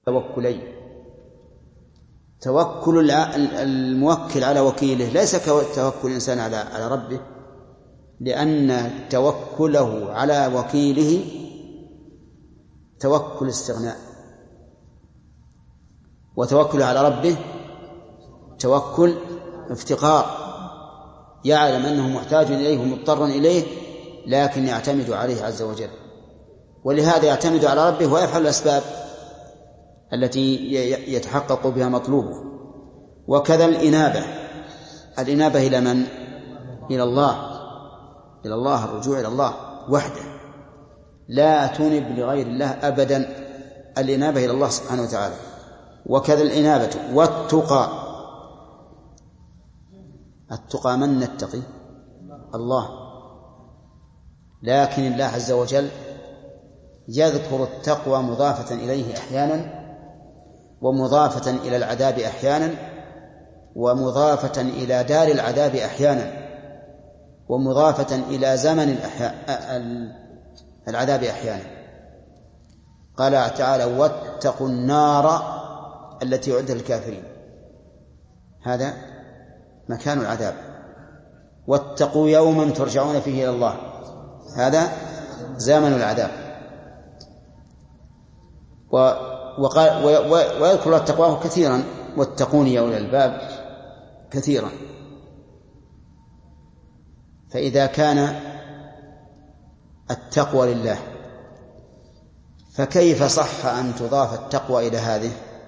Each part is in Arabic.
توكلين. توكل الموكل على وكيله ليس كتوكل الإنسان على ربه، لأن توكله على وكيله توكل استغناء، وتوكله على ربه توكل افتقار، يعلم أنه محتاج إليه ومضطر إليه لكن يعتمد عليه عز وجل، ولهذا يعتمد على ربه ويفعل الأسباب التي يتحقق بها مطلوبه. وكذا الإنابة إلى من؟ إلى الله، الرجوع إلى الله وحده، لا تنب لغير الله أبدا، الإنابة إلى الله سبحانه وتعالى. وكذا الإنابة التقى من نتقي؟ الله، لكن الله عز وجل يذكر التقوى مضافة إليه أحيانا، ومضافة إلى العذاب أحيانا، ومضافة إلى دار العذاب أحيانا، ومضافة إلى زمن العذاب أحيانا. قال تعالى: واتقوا النار التي أعدت للكافرين، هذا مكان العذاب. واتقوا يوما ترجعون فيه إلى الله، هذا زمن العذاب. ويذكر التقوى كثيرا: واتقوني يا أولي الألباب كثيرا. فإذا كان التقوى لله فكيف صح أن تضاف التقوى إلى هذه؟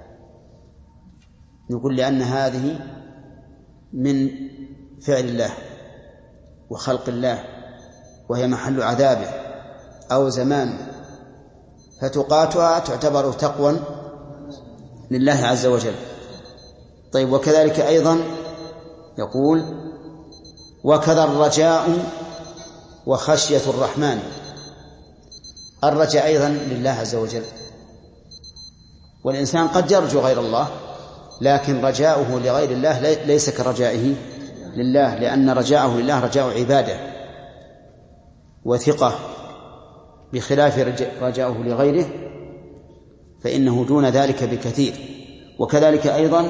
نقول لأن هذه من فعل الله وخلق الله، وهي محل عذابه أو زمان، فتقاتها تعتبر تقوى لله عز وجل. طيب، وكذلك أيضا يقول: وكذا الرجاء وخشية الرحمن. الرجاء أيضا لله عز وجل، والإنسان قد يرجو غير الله، لكن رجاؤه لغير الله ليس كرجائه لله، لأن رجاءه لله رجاء عبادة وثقة، بخلاف رجاؤه لغيره فإنه دون ذلك بكثير. وكذلك أيضا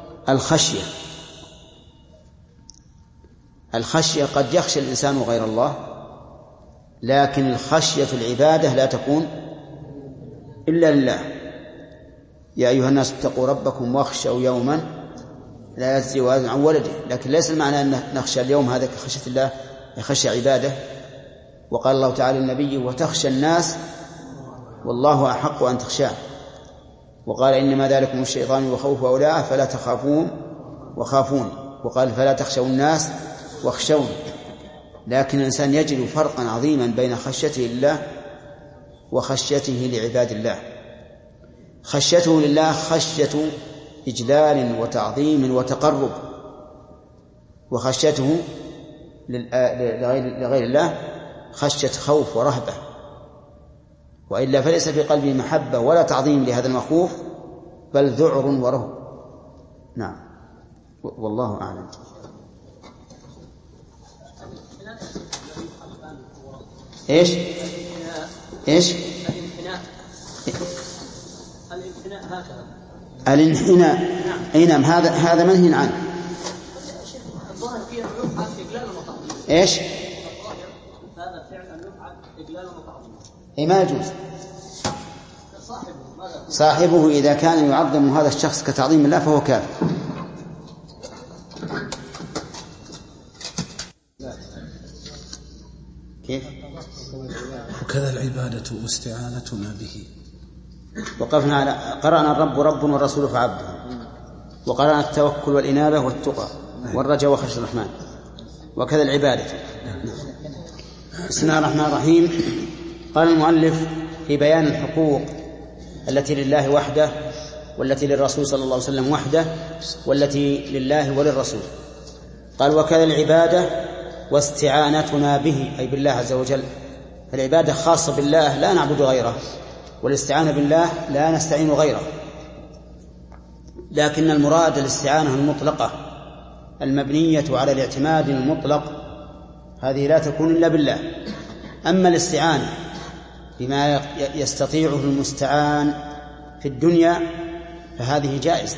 الخشية قد يخشى الإنسان غير الله، لكن الخشية العبادة لا تكون إلا لله. يا أيها الناس اتقوا ربكم واخشوا يوما لا يجزي والد عن ولده، لكن ليس المعنى أن نخشى اليوم هذا كخشية الله، خشية عبادة. وقال الله تعالى للنبي: وتخشى الناس والله أحق أن تخشاه. وقال: إنما ذلكم الشيطان وخوف أولياءه فلا تخافون وخافون. وقال: فلا تخشوا الناس واخشون. لكن الإنسان يجد فرقا عظيما بين خشيته لله وخشيته لعباد الله. خشيته لله خشية إجلال وتعظيم وتقرب، وخشيته لغير الله خشية خوف ورهبة، وإلا فليس في قلبه محبة ولا تعظيم لهذا المخوف، بل ذعر ورهب. نعم، والله أعلم. إيش الانحناء أي نعم، هذا منهي عنه. إيش هذا فعل يفعل إجلالا وتعظيما، أي ما يجوز. صاحبه إذا كان يعظم هذا الشخص كتعظيم الله فهو كافر. كيف؟ وكذا العبادة واستعانتنا به. وقفنا على قرأنا الرب رب والرسول فعبده، وقرأنا التوكل والإنابة والتقى والرجاء وخشية الرحمن، وكذا العبادة. بسم الله الرحمن الرحيم. قال المؤلف في بيان الحقوق التي لله وحده، والتي للرسول صلى الله عليه وسلم وحده، والتي لله وللرسول. قال: وكذا العبادة واستعانتنا به، أي بالله عز وجل. فالعبادة خاصة بالله لا نعبد غيره، والاستعانة بالله لا نستعين غيره. لكن المراد الاستعانة المطلقة المبنية على الاعتماد المطلق، هذه لا تكون إلا بالله. أما الاستعانة بما يستطيعه المستعان في الدنيا فهذه جائزة،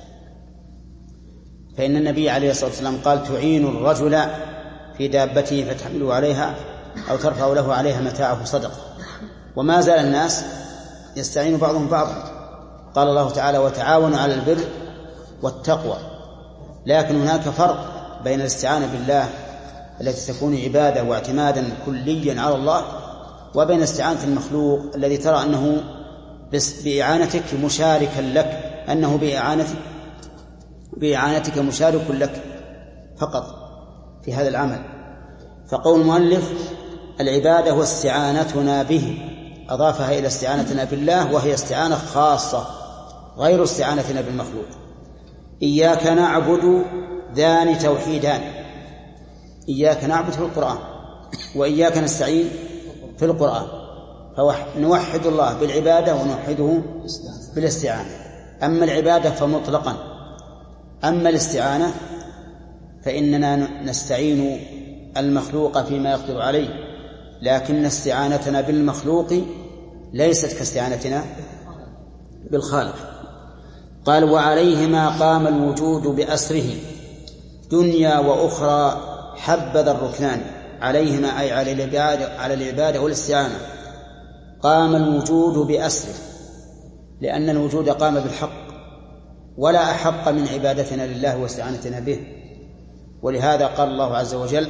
فإن النبي عليه الصلاة والسلام قال: تعين الرجل في دابته فتحمله عليها أو ترفع له عليها متاعه صدقة. وما زال الناس يستعين بعضهم بعضا. قال الله تعالى: وتعاونوا على البر والتقوى. لكن هناك فرق بين الاستعانة بالله التي تكون عبادة واعتمادا كليا على الله، وبين استعانة المخلوق الذي ترى أنه بإعانتك مشاركا لك، أنه بإعانتك مشارك لك فقط في هذا العمل. فقول المؤلف: العبادة واستعانتنا به، أضافها إلى استعانتنا بالله، وهي استعانة خاصة غير استعانتنا بالمخلوق. إياك نعبد ذان توحيدان، إياك نعبد في القرآن وإياك نستعين في القرآن، فنوحد الله بالعبادة ونوحده بالاستعانة. أما العبادة فمطلقا، أما الاستعانة فإننا نستعين المخلوق فيما يقدر عليه، لكن استعانتنا بالمخلوق ليست كاستعانتنا بالخالق. قال: وعليهما قام الوجود بأسره دنيا وأخرى حبذا الركنان. عليهما أي على العبادة والاستعانة قام الوجود بأسره، لأن الوجود قام بالحق، ولا أحق من عبادتنا لله واستعانتنا به. ولهذا قال الله عز وجل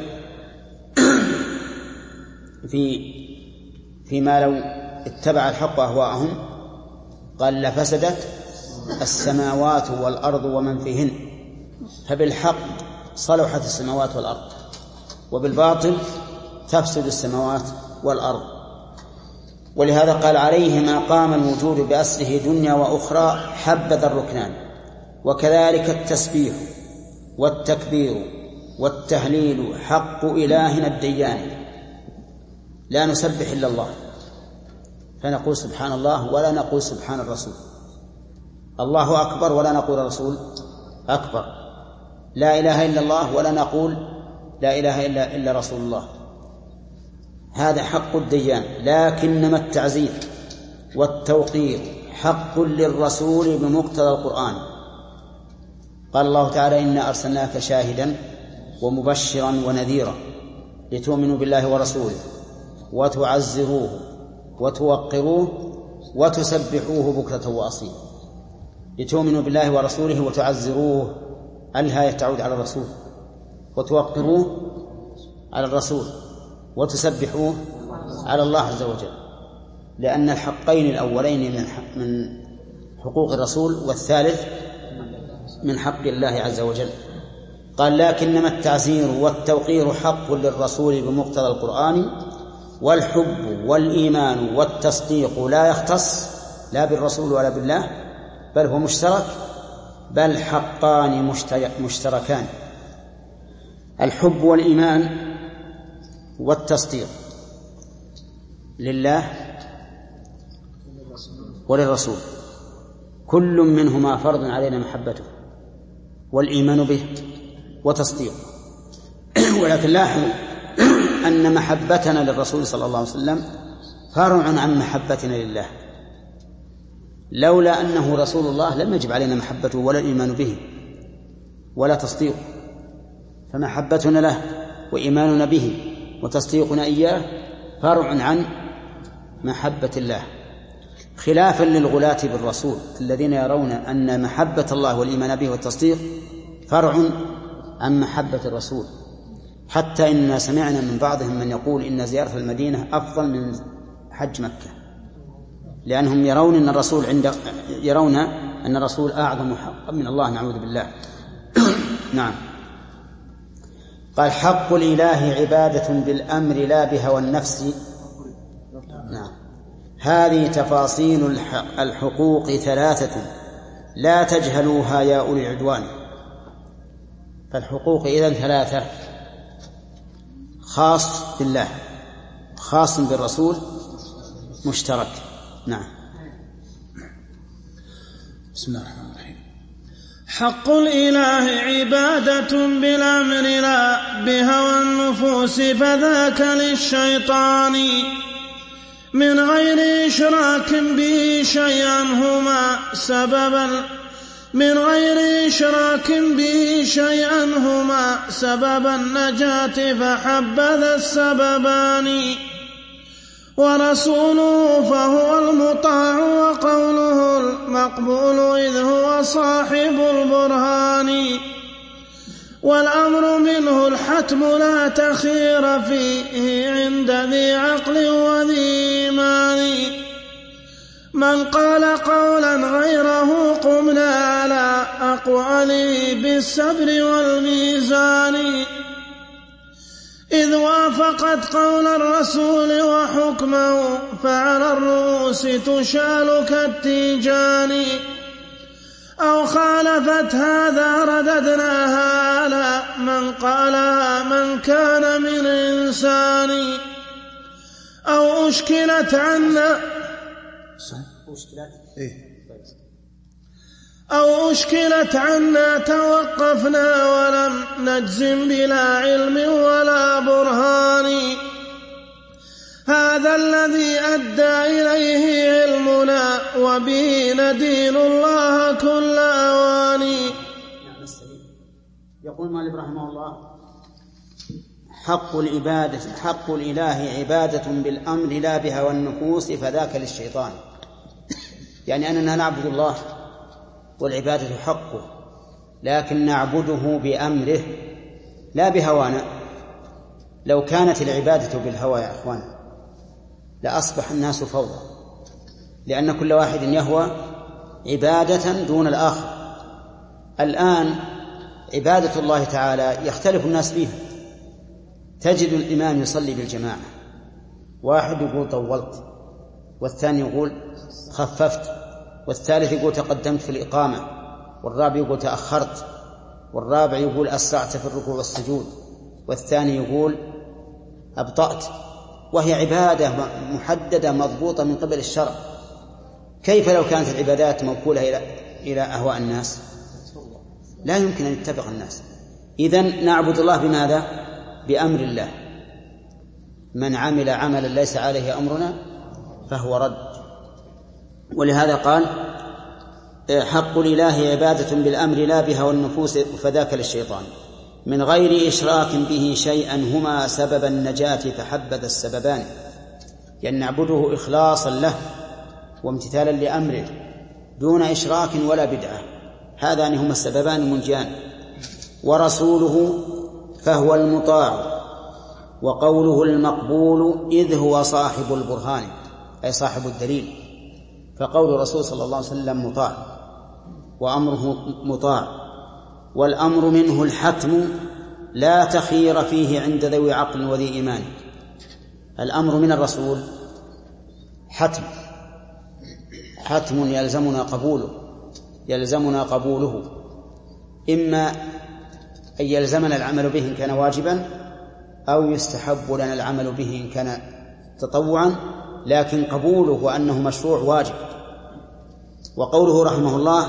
فيما لو اتبع الحق أهواءهم قال: لفسدت السماوات والأرض ومن فيهن. فبالحق صلحت السماوات والأرض، وبالباطل تفسد السماوات والأرض. ولهذا قال: عليهما قام الوجود بأسره دنيا وأخرى حبذا الركنان. وكذلك التسبيح والتكبير والتهليل حق إلهنا الديان، لا نسبح إلا الله، فنقول سبحان الله ولا نقول سبحان الرسول، الله أكبر ولا نقول الرسول أكبر، لا إله إلا الله ولا نقول لا إله إلا رسول الله. هذا حق الديان. لكنما التعزير والتوقير حق للرسول بمقتضى القرآن. قال الله تعالى: إنا أرسلناك شاهدا ومبشرا ونذيرا لتؤمنوا بالله ورسوله وتعزروه وتوقروه وتسبحوه بكرة وأصيلا. لتؤمنوا بالله ورسوله وتعزروه، الهاية تعود على الرسول، وتوقروه على الرسول، وتسبحوه على الله عز وجل، لأن الحقين الأولين من حقوق الرسول، والثالث من حق الله عز وجل. قال: لكنما التعزير والتوقير حق للرسول بمقتضى القرآن، والحب والإيمان والتصديق لا يختص لا بالرسول ولا بالله، بل هو مشترك، بل حقان مشتركان. الحب والإيمان والتصديق لله وللرسول، كل منهما فرض علينا محبته والإيمان به وتصديقه. ولكن لاحظوا أن محبتنا للرسول صلى الله عليه وسلم فرع عن محبتنا لله. لولا أنه رسول الله لم يجب علينا محبته ولا الإيمان به ولا تصديقه، فمحبتنا له وإيماننا به وتصديقنا إياه فرع عن محبة الله، خلافا للغلاة بالرسول الذين يرون أن محبة الله والإيمان به والتصديق فرع عن محبة الرسول. حتى إننا سمعنا من بعضهم من يقول إن زيارة المدينة أفضل من حج مكة، لأنهم يرون أن الرسول أعظم حقا من الله، نعوذ بالله. نعم. قال: حق الإله عبادة بالأمر لا بهوى النفس. نعم. هذه تفاصيل الحقوق ثلاثة لا تجهلوها يا أولي العدوان. فالحقوق إذن ثلاثة: خاص بالله، خاص بالرسول، مشترك. نعم. بسم الله الرحمن الرحيم. حق الإله عبادة بالأمر لا بهوى النفوس، فذاك للشيطان. من غير إشراك به شيئا هما سبب النجاة فحبذا السببان. ورسوله فهو المطاع وقوله المقبول إذ هو صاحب البرهان. والأمر منه الحتم لا تخير فيه عند ذي عقل وذي إيمان. من قال قولا غيره قمنا على أقواله بالصبر والميزان. إذ وافقت قول الرسول وحكمه فعلى الرؤوس تشال كالتيجان. أو خالفت هذا رددناها على من قالها من كان من إنسان. أو أشكلت عنا توقفنا ولم نجزم بلا علم ولا برهان. هذا الذي أدى إليه علمنا وبه ندين الله كل أوان. يقول مالك رحمه الله: حق الإله عبادة بالأمر لا بهوى النفوس فذاك للشيطان. يعني أننا نعبد الله والعبادة حقه، لكن نعبده بأمره لا بهوانا. لو كانت العبادة بالهوى يا أخوان لأصبح الناس فوضى، لأن كل واحد يهوى عبادة دون الآخر. الآن عبادة الله تعالى يختلف الناس فيها. تجد الإمام يصلي بالجماعة، واحد يقول طولت، والثاني يقول خففت، والثالث يقول تقدمت في الإقامة، والرابع يقول تأخرت، والرابع يقول أسرعت في الركوع والسجود، والثاني يقول أبطأت، وهي عبادة محددة مضبوطة من قبل الشرع. كيف لو كانت العبادات موكولة إلى أهواء الناس؟ لا يمكن أن يتفق الناس. إذن نعبد الله بماذا؟ بأمر الله. من عمل عملا ليس عليه أمرنا فهو رد. ولهذا قال: حق الإله عبادة بالأمر لا بهوى النفوس فذاك للشيطان. من غير إشراك به شيئا هما سبب النجاة فحبذا السببان. يعني نعبده إخلاصا له وامتثالا لأمره دون إشراك ولا بدعة، هذان هما السببان المنجيان. ورسوله فهو المطاع وقوله المقبول إذ هو صاحب البرهان، أي صاحب الدليل. فقول الرسول صلى الله عليه وسلم مطاع وأمره مطاع. والأمر منه الحتم لا تخير فيه عند ذوي عقل وذي إيمان. الأمر من الرسول حتم يلزمنا قبوله، إما أن يلزمنا العمل به إن كان واجبا، أو يستحب لنا العمل به إن كان تطوعا، لكن قبوله وأنه مشروع واجب. وقوله رحمه الله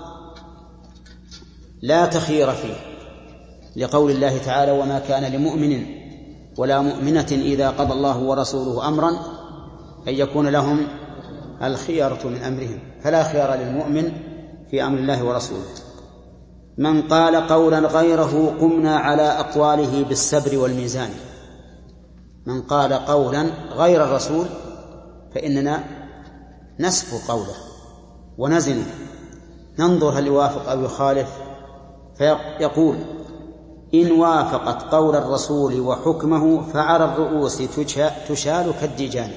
لا تخير فيه، لقول الله تعالى: وما كان لمؤمن ولا مؤمنة إذا قضى الله ورسوله أمرا أن يكون لهم الخيرة من أمرهم. فلا خيار للمؤمن في أمر الله ورسوله. من قال قولا غيره قمنا على أقواله بالصبر والميزان. من قال قولا غير الرسول فإننا نسف قوله ونزنه، ننظر هل يوافق أو يخالف. فيقول: إن وافقت قول الرسول وحكمه فعلى الرؤوس تشال كالديجان.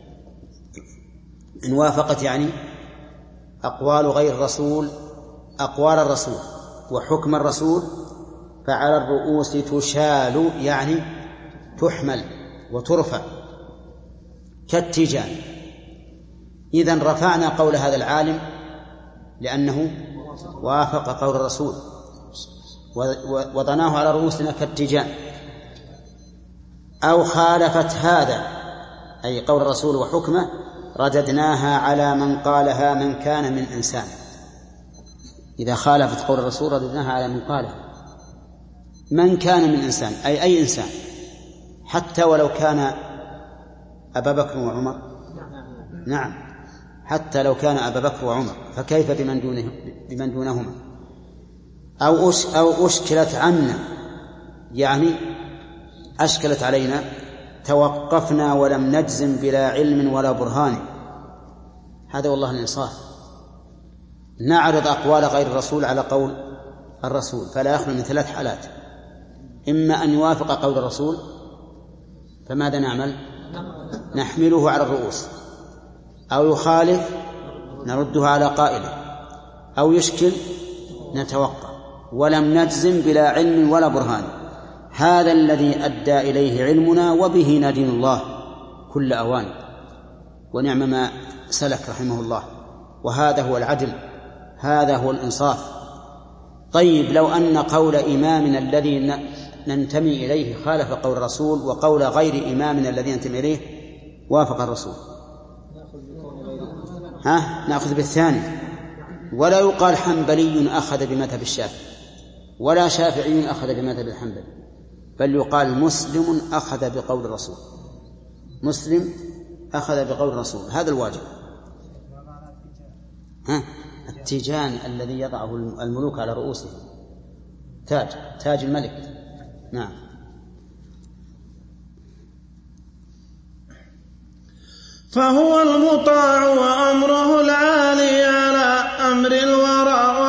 إن وافقت يعني أقوال غير الرسول أقوال الرسول وحكم الرسول، فعلى الرؤوس تشال يعني تحمل وترفع كالتيجان. إذن رفعنا قول هذا العالم لأنه وافق قول الرسول، وضناه على رؤوسنا كالتيجان. أو خالفت هذا أي قول الرسول وحكمه رددناها على من قالها من كان من إنسان. إذا خالفت قول الرسول رددناها على من قالها من كان من إنسان، أي إنسان، حتى ولو كان أبا بكر وعمر نعم، حتى لو كان أبا بكر وعمر، فكيف بمن دونهما؟ أو أشكلت عنا، يعني أشكلت علينا، توقفنا ولم نجزم بلا علم ولا برهان. هذا والله الإنصاف. نعرض أقوال غير الرسول على قول الرسول، فلا يخلو من 3 حالات: إما أن يوافق قول الرسول، فماذا نعمل؟ نحمله على الرؤوس، أو يخالف نرده على قائله، أو يشكل نتوقع ولم نجزم بلا علم ولا برهان. هذا الذي أدى إليه علمنا، وبه ندين الله كل أوان، ونعم ما سلك رحمه الله. وهذا هو العدل، هذا هو الإنصاف. طيب، لو أن قول إمامنا الذي ننتمي إليه خالف قول الرسول، وقول غير إمامنا الذي ننتمي إليه وافق الرسول، نأخذ بالثاني. ولا يقال حنبلي أخذ بمذهب الشافعي، ولا شافعي أخذ بمذهب الحنبلي، بل يقال مسلم أخذ بقول الرسول، مسلم أخذ بقول الرسول. هذا الواجب. التيجان الذي يضعه الملوك على رؤوسهم، تاج الملك. نعم. فهو المطاع وأمره العالي على أمر الورى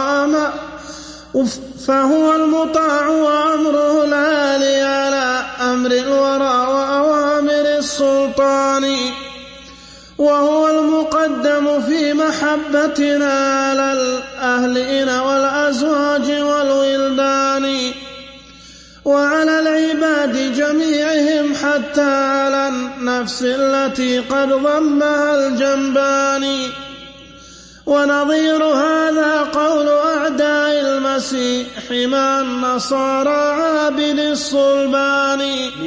فهو المطاع وأمره العالي على أمر الورى وأوامر السلطان، وهو المقدم في محبتنا على الأهلين والأزواج والولدان، وعلى العباد جميعهم، حتى على النفس التي قد ضمها الجنبان. ونظير هذا قول أعداء المسيح مع النصارى عابد الصلبان.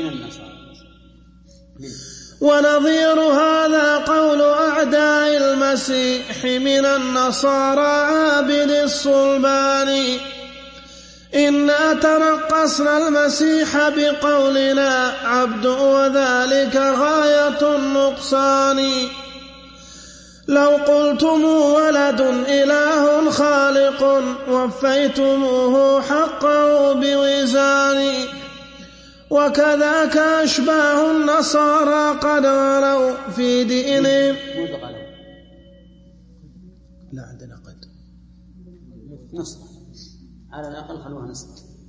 ونظير هذا قول أعداء المسيح من النصارى عابد الصلبان. إنا تنقصنا المسيح بقولنا عبد، وذلك غاية النقصان. لو قلتم ولد إله خالق، وفيتموه حقه بوزان. وكذاك أشباه النصارى قد غلوا في دينهم. لا عندنا قد نصف، على الأقل خلوها نصف.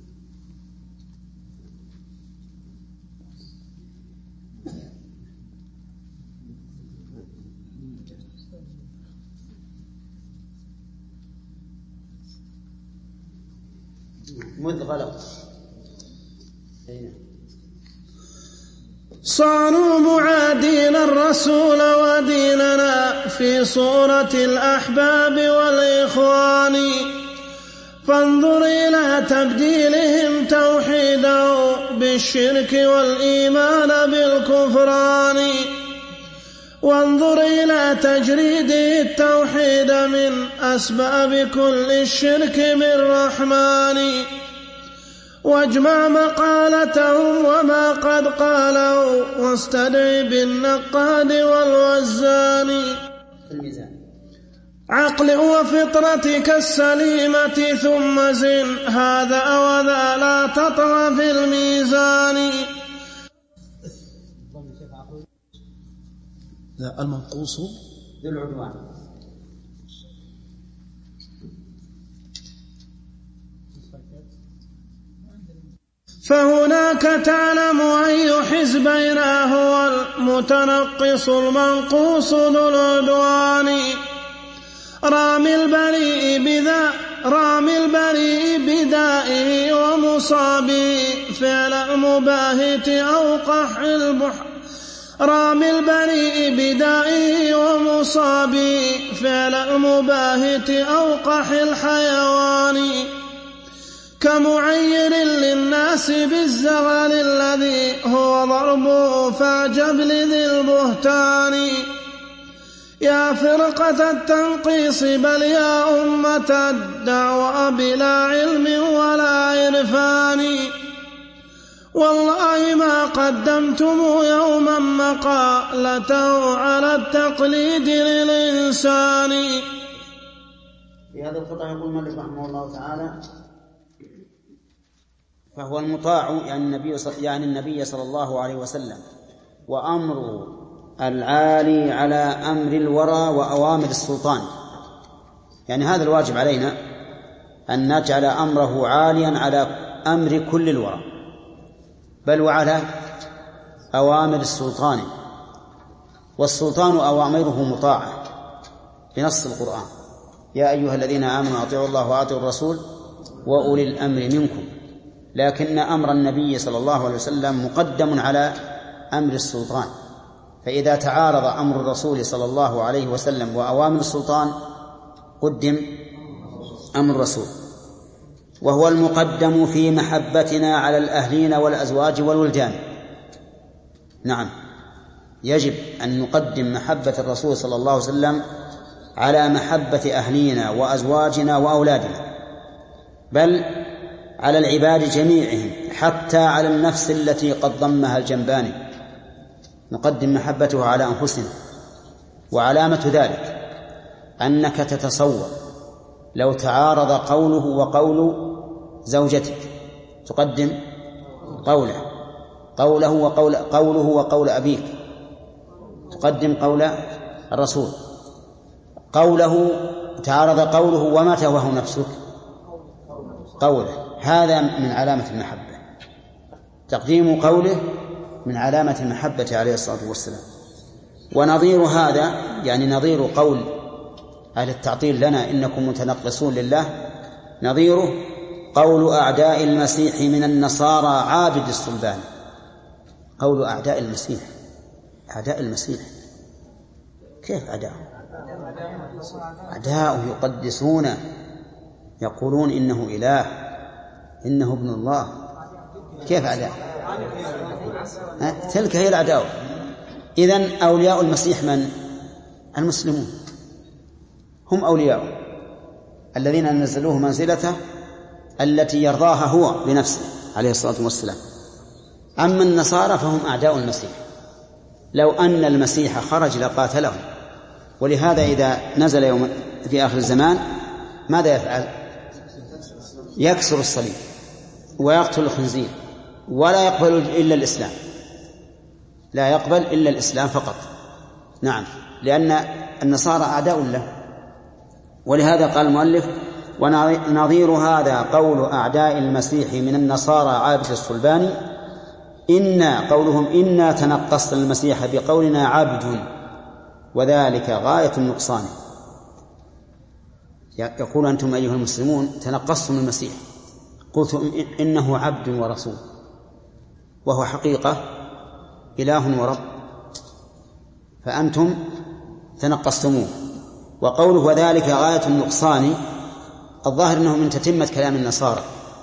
مذ غلط. صاروا معادين الرسول وديننا في صورة الأحباب والإخوان. فانظر إلى تبديلهم توحيده بالشرك والإيمان بالكفران. وانظر إلى تجريده التوحيد من أسباب كل الشرك بالرحمن. واجمع مقالتهم وما قد قالوا، واستدعي بالنقاد والوزان. عقل وفطرتك السليمة ثم زن هذا وذا، لا تطغى في الميزان. لا، المنقوص ذو العدوان. فهناك تعلم أي حزبين هو المتنقص المنقوص ذو العدوان. رامي البريء بدائه ومصابه فعل المباهت أو قح البحر. رامي البريء بدائه ومصابه فعل المباهت أو قح الحيوان. كمعير للناس بالزغل الذي هو ضربه فاعجب لذي البهتان. يا فرقة التنقيص بل يا أمة الدعوى بلا علم ولا عرفان. والله ما قدمتم يوما مقالة على التقليد للإنسان. في هذا القطع يقول المؤلف رحمه الله تعالى: فهو المطاع يعني النبي صلى الله عليه وسلم، وأمره العالي على أمر الورى وأوامر السلطان. يعني هذا الواجب علينا أن نجعل أمره عاليا على أمر كل الورى، بل وعلى أوامر السلطان. والسلطان أوامره مطاعة بنص القرآن: يا أيها الذين آمنوا أطيعوا الله وأطيعوا الرسول وأولي الأمر منكم. لكن أمر النبي صلى الله عليه وسلم مقدم على أمر السلطان، فإذا تعارض أمر الرسول صلى الله عليه وسلم وأوامر السلطان قدم أمر الرسول. وهو المقدم في محبتنا على الأهلين والأزواج والولدان. نعم، يجب أن نقدم محبة الرسول صلى الله عليه وسلم على محبة أهلينا وأزواجنا وأولادنا، بل على العباد جميعهم، حتى على النفس التي قد ضمها الجنبان نقدم محبته على أنفسنا. وعلامة ذلك أنك تتصور لو تعارض قوله وقول زوجتك تقدم قوله وقول أبيك تقدم قول الرسول. قوله تعارض قوله وما تهواه نفسك قوله. هذا من علامة المحبة، تقديم قوله من علامة المحبة عليه الصلاة والسلام. ونظير هذا يعني نظير قول أهل التعطيل لنا إنكم متنقصون لله، نظيره قول أعداء المسيح من النصارى عابد الصلبان. قول أعداء المسيح، أعداء المسيح كيف أعداءه يقدسونه، يقولون إنه إله، إنه ابن الله. كيف أعداء؟ تلك هي الأعداء. إذن أولياء المسيح من؟ المسلمون هم أولياء الذين نزلوه منزلته التي يرضاها هو بنفسه عليه الصلاة والسلام. أما النصارى فهم أعداء المسيح، لو أن المسيح خرج لقاتلهم. ولهذا إذا نزل يوم في آخر الزمان ماذا يفعل؟ يكسر الصليب ويقتل الخنزير، ولا يقبل إلا الإسلام، لا يقبل إلا الإسلام فقط. نعم، لأن النصارى أعداء له. ولهذا قال المؤلف: ونظير هذا قول أعداء المسيح من النصارى عابد الصلبان. قولهم إنا تنقصنا المسيح بقولنا عبد، وذلك غاية النقصان. يقول أنتم أيها المسلمون تنقصتم المسيح، قلتم إنه عبد ورسول، وهو حقيقة إله ورب، فأنتم تنقصتموه. وقوله وذلك غاية النقصان الظاهر أنه من تتمة كلام النصارى،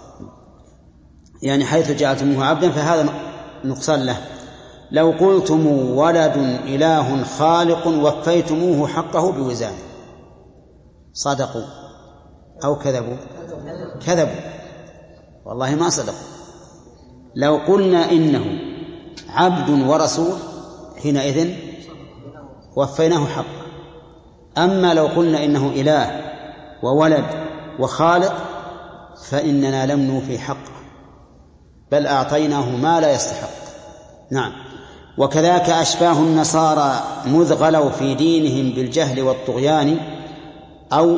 يعني حيث جعلتموه عبدا فهذا نقصان له. لو قلتم ولد إله خالق وفيتموه حقه بوزان. صدقوا أو كذبوا؟ كذبوا، والله ما صدقوا. لو قلنا إنه عبد ورسول حينئذ وفيناه حقه. أما لو قلنا إنه إله وولد وخالق فإننا لم نوفي حقه، بل أعطيناه ما لا يستحق. نعم. وكذاك أشباه النصارى مذ غلوا في دينهم بالجهل والطغيان، أو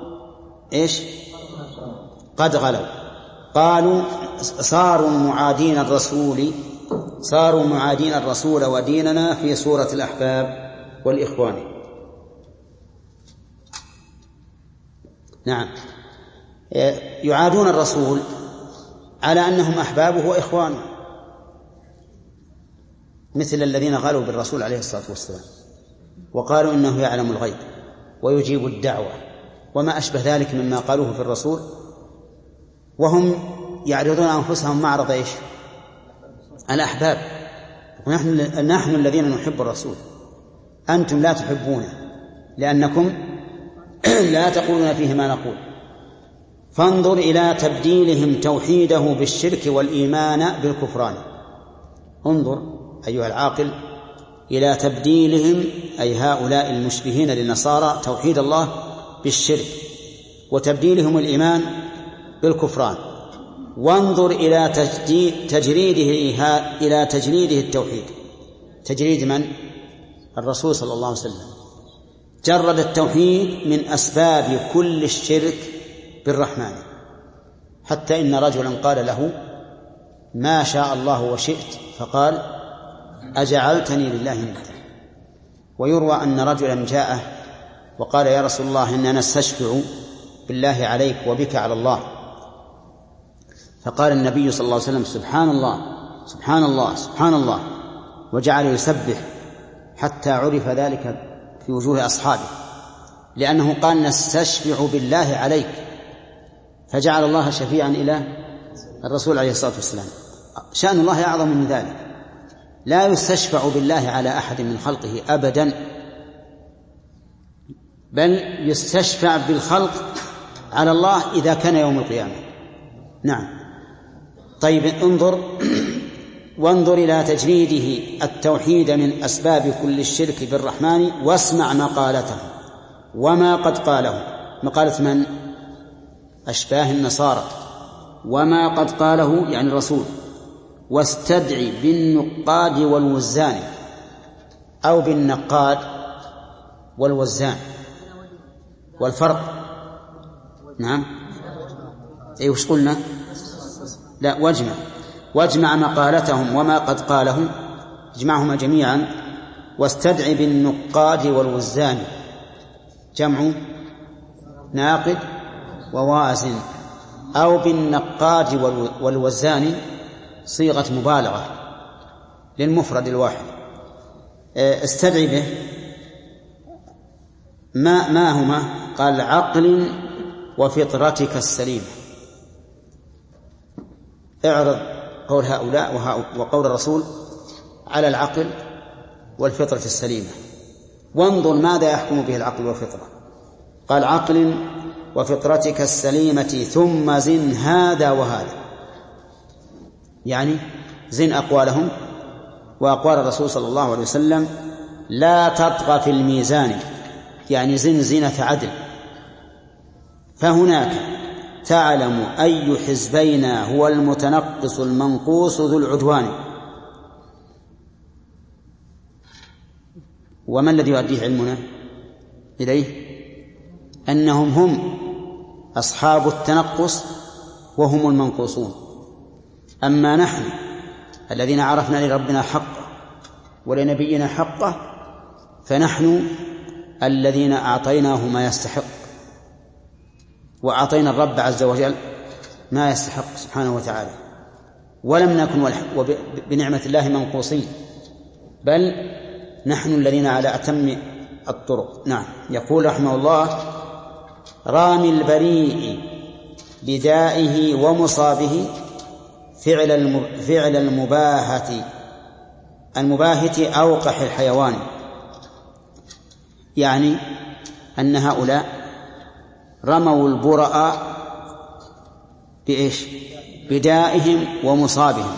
قد غلوا، قالوا صاروا معادين الرسول وديننا في صورة الأحباب والإخوان. نعم، يعادون الرسول على أنهم أحبابه وإخوانه، مثل الذين غلوا بالرسول عليه الصلاة والسلام وقالوا إنه يعلم الغيب ويجيب الدعوة وما أشبه ذلك مما قالوه في الرسول، وهم يعرضون أنفسهم معرض الأحباب. نحن الذين نحب الرسول، أنتم لا تحبونه لأنكم لا تقولون فيه ما نقول. فانظر إلى تبديلهم توحيده بالشرك والإيمان بالكفران. انظر أيها العاقل إلى تبديلهم، أي هؤلاء المشبهين للنصارى، توحيد الله بالشرك وتبديلهم الإيمان بالكفران. وانظر إلى تجريده التوحيد. تجريد من؟ الرسول صلى الله عليه وسلم جرد التوحيد من أسباب كل الشرك بالرحمن، حتى إن رجلا قال له: ما شاء الله وشئت، فقال: أجعلتني لله ندا. ويروى أن رجلا جاءه وقال: يا رسول الله، إننا نستشفع بالله عليك وبك على الله. فقال النبي صلى الله عليه وسلم: سبحان الله سبحان الله سبحان الله، وجعل يسبح حتى عرف ذلك في وجوه أصحابه، لأنه قال: نستشفع بالله عليك، فجعل الله شفيعا إلى الرسول عليه الصلاة والسلام. شأن الله أعظم من ذلك، لا يستشفع بالله على أحد من خلقه أبدا، بل يستشفع بالخلق على الله إذا كان يوم القيامة. نعم. طيب، وانظر إلى تجريده التوحيد من أسباب كل الشرك بالرحمن، واسمع مقالته وما قد قاله. مقالة من؟ أشباه النصارى. وما قد قاله يعني الرسول. واستدعي بالنقاد والوزان، أو بالنقاد والوزان، والفرق. نعم. أي وش قلنا؟ لا، واجمع مقالتهم وما قد قاله، اجمعهما جميعا. واستدعي بالنقاد والوزان، جمع ناقد ووازن، أو بالنقاد والوزان صيغة مبالغة للمفرد الواحد. استدعي به ما هما؟ قال: عقل وفطرتك السليمة. اعرض قول هؤلاء وقول الرسول على العقل والفطرة السليمة، وانظر ماذا يحكم به العقل والفطرة. قال: عقل وفطرتك السليمة ثم زن هذا وهذا، يعني زن أقوالهم وأقوال الرسول صلى الله عليه وسلم، لا تطغى في الميزان، يعني زن زينة عدل. فهناك تعلم أي حزبين هو المتنقص المنقوص ذو العدوان. وما الذي يؤديه علمنا إليه؟ أنهم هم أصحاب التنقص وهم المنقوصون. أما نحن الذين عرفنا لربنا حقه ولنبينا حقه، فنحن الذين أعطيناه ما يستحق، وأعطينا الرب عز وجل ما يستحق سبحانه وتعالى، ولم نكن بنعمة الله منقوصين، بل نحن الذين على أتم الطرق. نعم. يقول رحمه الله: رامي البريء بدائه ومصابه فعل المباهة أوقح الحيوان. يعني أن هؤلاء رموا البرأ بإيش؟ بدائهم ومصابهم.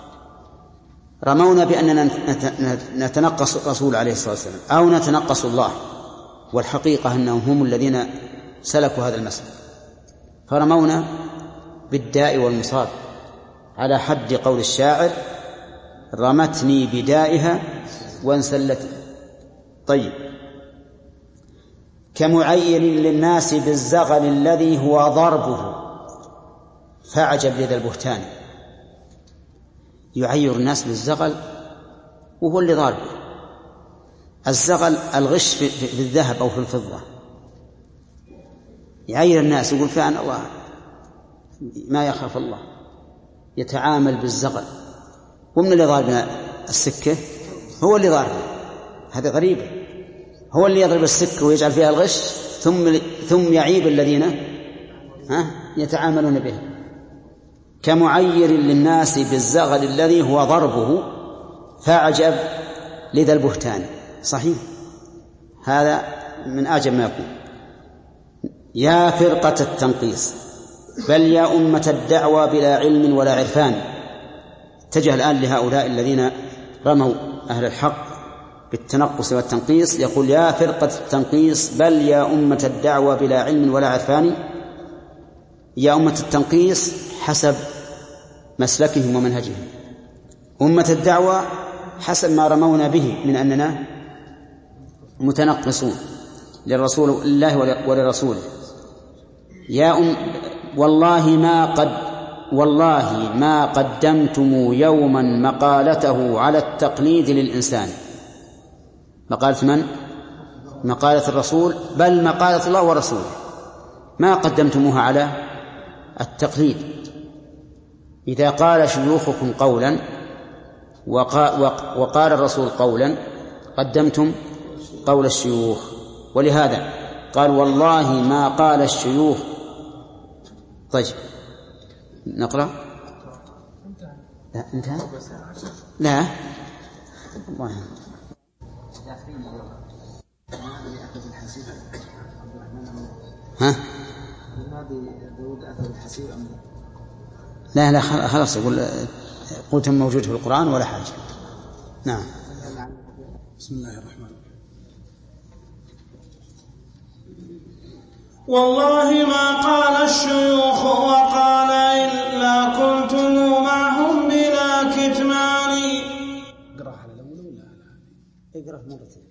رمونا بأننا نتنقص الرسول عليه الصلاة والسلام أو نتنقص الله، والحقيقة أنهم هم الذين سلكوا هذا المسلك، فرمونا بالداء والمصاب، على حد قول الشاعر: رمتني بدائها وانسلت. طيب. كمعير للناس بالزغل الذي هو ضربه، فأعجب لذا البهتان. يعير الناس بالزغل وهو اللي ضاربه. الزغل الغش في الذهب أو في الفضة. يعير الناس يقول فعلا الله ما يخاف الله، يتعامل بالزغل. ومن اللي ضاربنا السكة؟ هو اللي ضاربه. هذا غريب. هو اللي يضرب السكة ويجعل فيها الغش، ثم يعيب الذين يتعاملون به. كمعير للناس بالزغل الذي هو ضربه، فأعجب لذا البهتان. صحيح، هذا من أعجب ما يكون. يا فرقة التنقيص، بل يا أمة الدعوى بلا علم ولا عرفان. اتجه الآن لهؤلاء الذين رموا أهل الحق بالتنقص والتنقيص، يقول يا فرقة التنقيص بل يا أمة الدعوى بلا علم ولا عرفان. يا أمة التنقيص حسب مسلكهم ومنهجهم، أمة الدعوة حسب ما رمونا به من أننا متنقصون للرسول الله ولرسوله. والله ما قدمتم يوما مقالته على التقليد للإنسان. مقالة من؟ مقالة الرسول، بل مقالة الله ورسوله، ما قدمتموها على التقليد. إذا قال شيوخكم قولا وقال الرسول قولا قدمتم قول الشيوخ. ولهذا قال والله ما قال الشيوخ. طيب نقرأ. لا انتهى. لا الله. ها لا خلاص يقول قلت موجود في القرآن ولا حاجة. نعم. بسم الله الرحمن الرحيم. والله ما قال الشيوخ وقال إلا كنتم معهم بلا كتمان. اقرأ على الأول ولا اقرأ مرتين.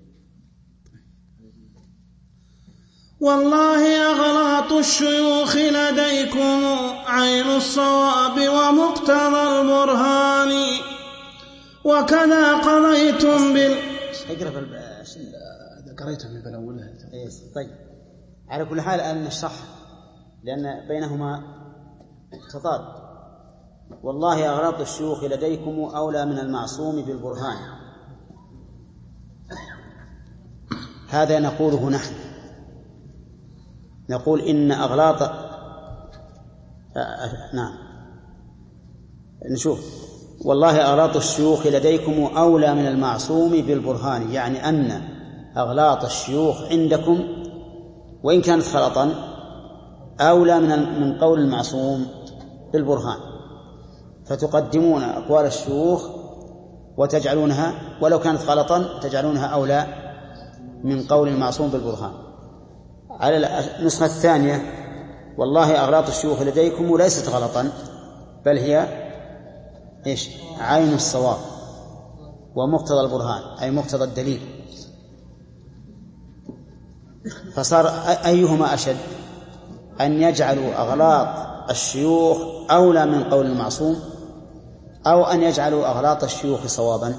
والله أغلاط الشيوخ لديكم عين الصواب ومقتضى البرهان، وكذا قضيتم اقرأ هذا قريته من بالأولها. طيب على كل حال أن نشرح لأن بينهما تضاد. والله أغلاط الشيوخ لديكم أولى من المعصوم بالبرهان، هذا نقوله نحن، نقول إن أغلاط نعم نشوف. والله أغلاط الشيوخ لديكم أولى من المعصوم بالبرهان، يعني أن أغلاط الشيوخ عندكم وإن كانت خلطا أولى من قول المعصوم بالبرهان، فتقدمون أقوال الشيوخ وتجعلونها ولو كانت غلطا تجعلونها أولى من قول المعصوم بالبرهان. على النسخة الثانية والله أغلاط الشيوخ لديكم ليست غلطا بل هي إيش؟ عين الصواب ومقتضى البرهان أي مقتضى الدليل. فصار أيهما أشد، أن يجعلوا أغلاط الشيوخ أولى من قول المعصوم أو أن يجعلوا أغلاط الشيوخ صوابا؟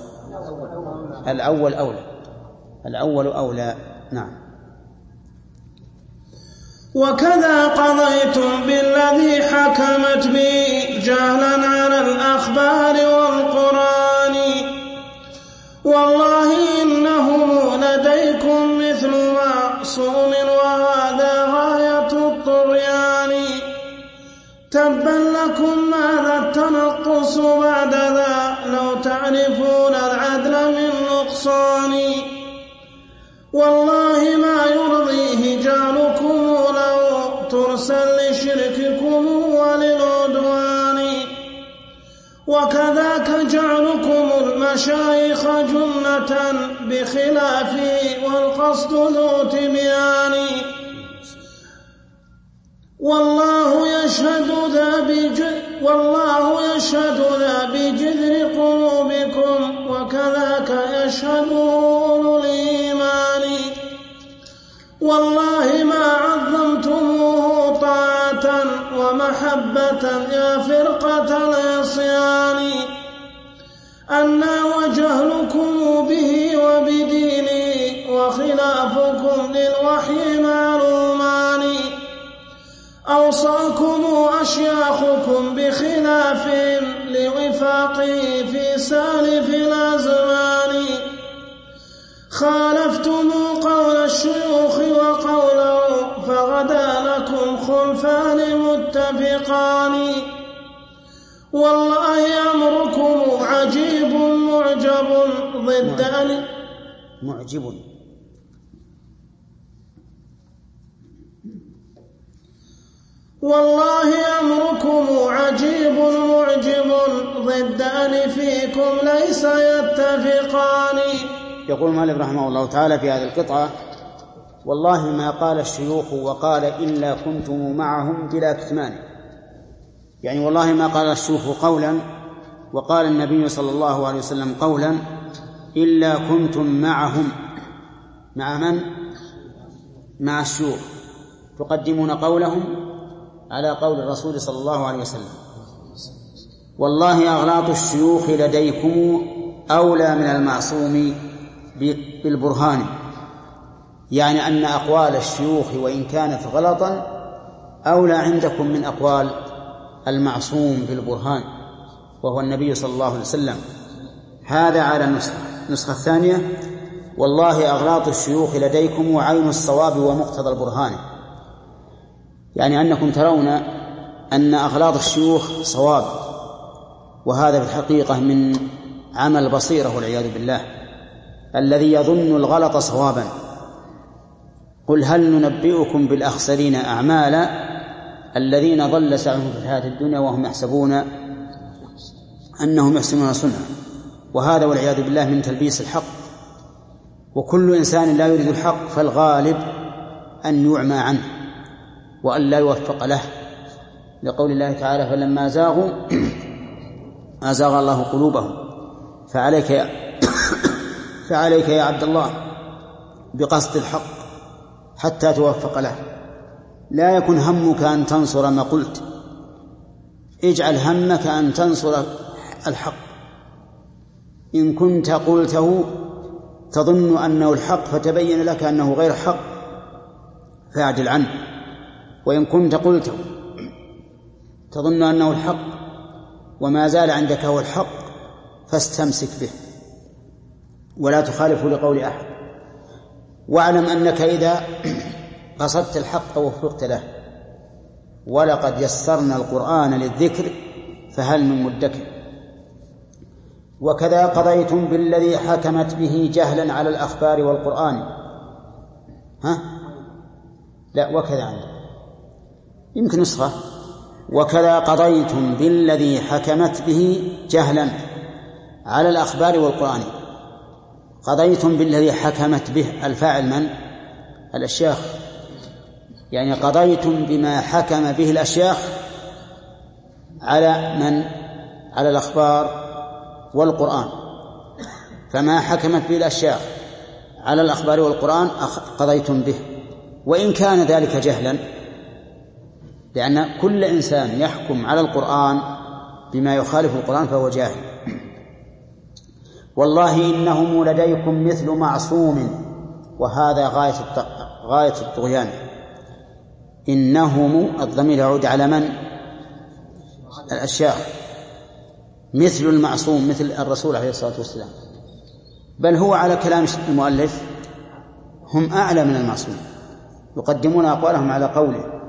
الأول أولى. نعم. وكذا قضيتم بالذي حكمت به جهلا على الأخبار والقرآن، والله إنهم لديكم مثل معصوم وهذا غاية الطغيان. تبا لكم ماذا التنقص بعد ذا لو تعرفون العدل من نقصان. والله ما يرضيه جعلكم لو ترسل لشرككم وللعدوان، وكذاك جعلكم المشايخ جنة بخلافه والقصد ذو تبيان. والله يشهد ذا بجذر قلوبكم وكذاك يشهد أولو الإيمان. والله ما عظمتموه طاعة ومحبة يا فرقة العصيان، أنا وجهلكم به وبدينه وخلافكم للوحي معلومان. أوصاكم أشياخكم بخلافهم لوفاقه في سالف الأزمان. خالفتم قول الشيوخ وقوله فغدا لكم خلفان متفقان. والله أمركم عجيب معجب ضد والله أمركم عجيب معجب ضدان فيكم ليس يتفقان. يقول مالك رحمه الله تعالى في هذه القطعة: والله ما قال الشيوخ وقال إلا كنتم معهم بلا كتمان. يعني والله ما قال الشيوخ قولا وقال النبي صلى الله عليه وسلم قولا إلا كنتم معهم. مع من؟ مع الشيوخ، تقدمون قولهم على قول الرسول صلى الله عليه وسلم. والله أغلاط الشيوخ لديكم أولى من المعصوم بالبرهان. يعني أن أقوال الشيوخ وإن كانت غلطا أولى عندكم من أقوال المعصوم بالبرهان وهو النبي صلى الله عليه وسلم. هذا على النسخة الثانية: والله أغلاط الشيوخ لديكم وعين الصواب ومقتضى البرهان. يعني أنكم ترون أن أغلاط الشيوخ صواب، وهذا في الحقيقة من عمل بصيرة والعياذ بالله، الذي يظن الغلط صوابا. قل هل ننبئكم بالأخسرين أعمالا الذين ضل سعيهم في الحياة الدنيا وهم يحسبون أنهم يحسنون صنعا. وهذا والعياذ بالله من تلبيس الحق، وكل إنسان لا يريد الحق فالغالب أن يعمى عنه وأن لا يوفق له، لقول الله تعالى: فلما زاغوا أزاغ الله قلوبهم. فعليك يا عبد الله بقصد الحق حتى توفق له. لا يكن همك أن تنصر ما قلت، اجعل همك أن تنصر الحق. إن كنت قلته تظن أنه الحق فتبين لك أنه غير حق فاعدل عنه، وإن كنت قلته تظن أنه الحق وما زال عندك هو الحق فاستمسك به ولا تخالفه لقول أحد. واعلم أنك إذا قصدت الحق ووفقت له. ولقد يسرنا القرآن للذكر فهل من مدكر. وكذا قضيتم بالذي حكمت به جهلا على الأخبار والقرآن. لا، وكذا عندك يمكن نسخة: وكذا قضيتم بالذي حكمت به جهلا على الأخبار والقرآن. قضيتم بالذي حكمت به، الفاعل من؟ الأشياخ. يعني قضيتم بما حكم به الأشياخ على من؟ على الأخبار والقرآن. فما حكمت به الأشياخ على الأخبار والقرآن قضيتم به، وإن كان ذلك جهلا، لأن كل إنسان يحكم على القرآن بما يخالف القرآن فهو جاهل. والله إنهم لديكم مثل معصوم، وهذا غاية الطغيان. إنهم الضمير يعود على من؟ الأشياخ. مثل المعصوم، مثل الرسول عليه الصلاة والسلام، بل هو على كلام المؤلف هم أعلى من المعصوم، يقدمون أقوالهم على قوله.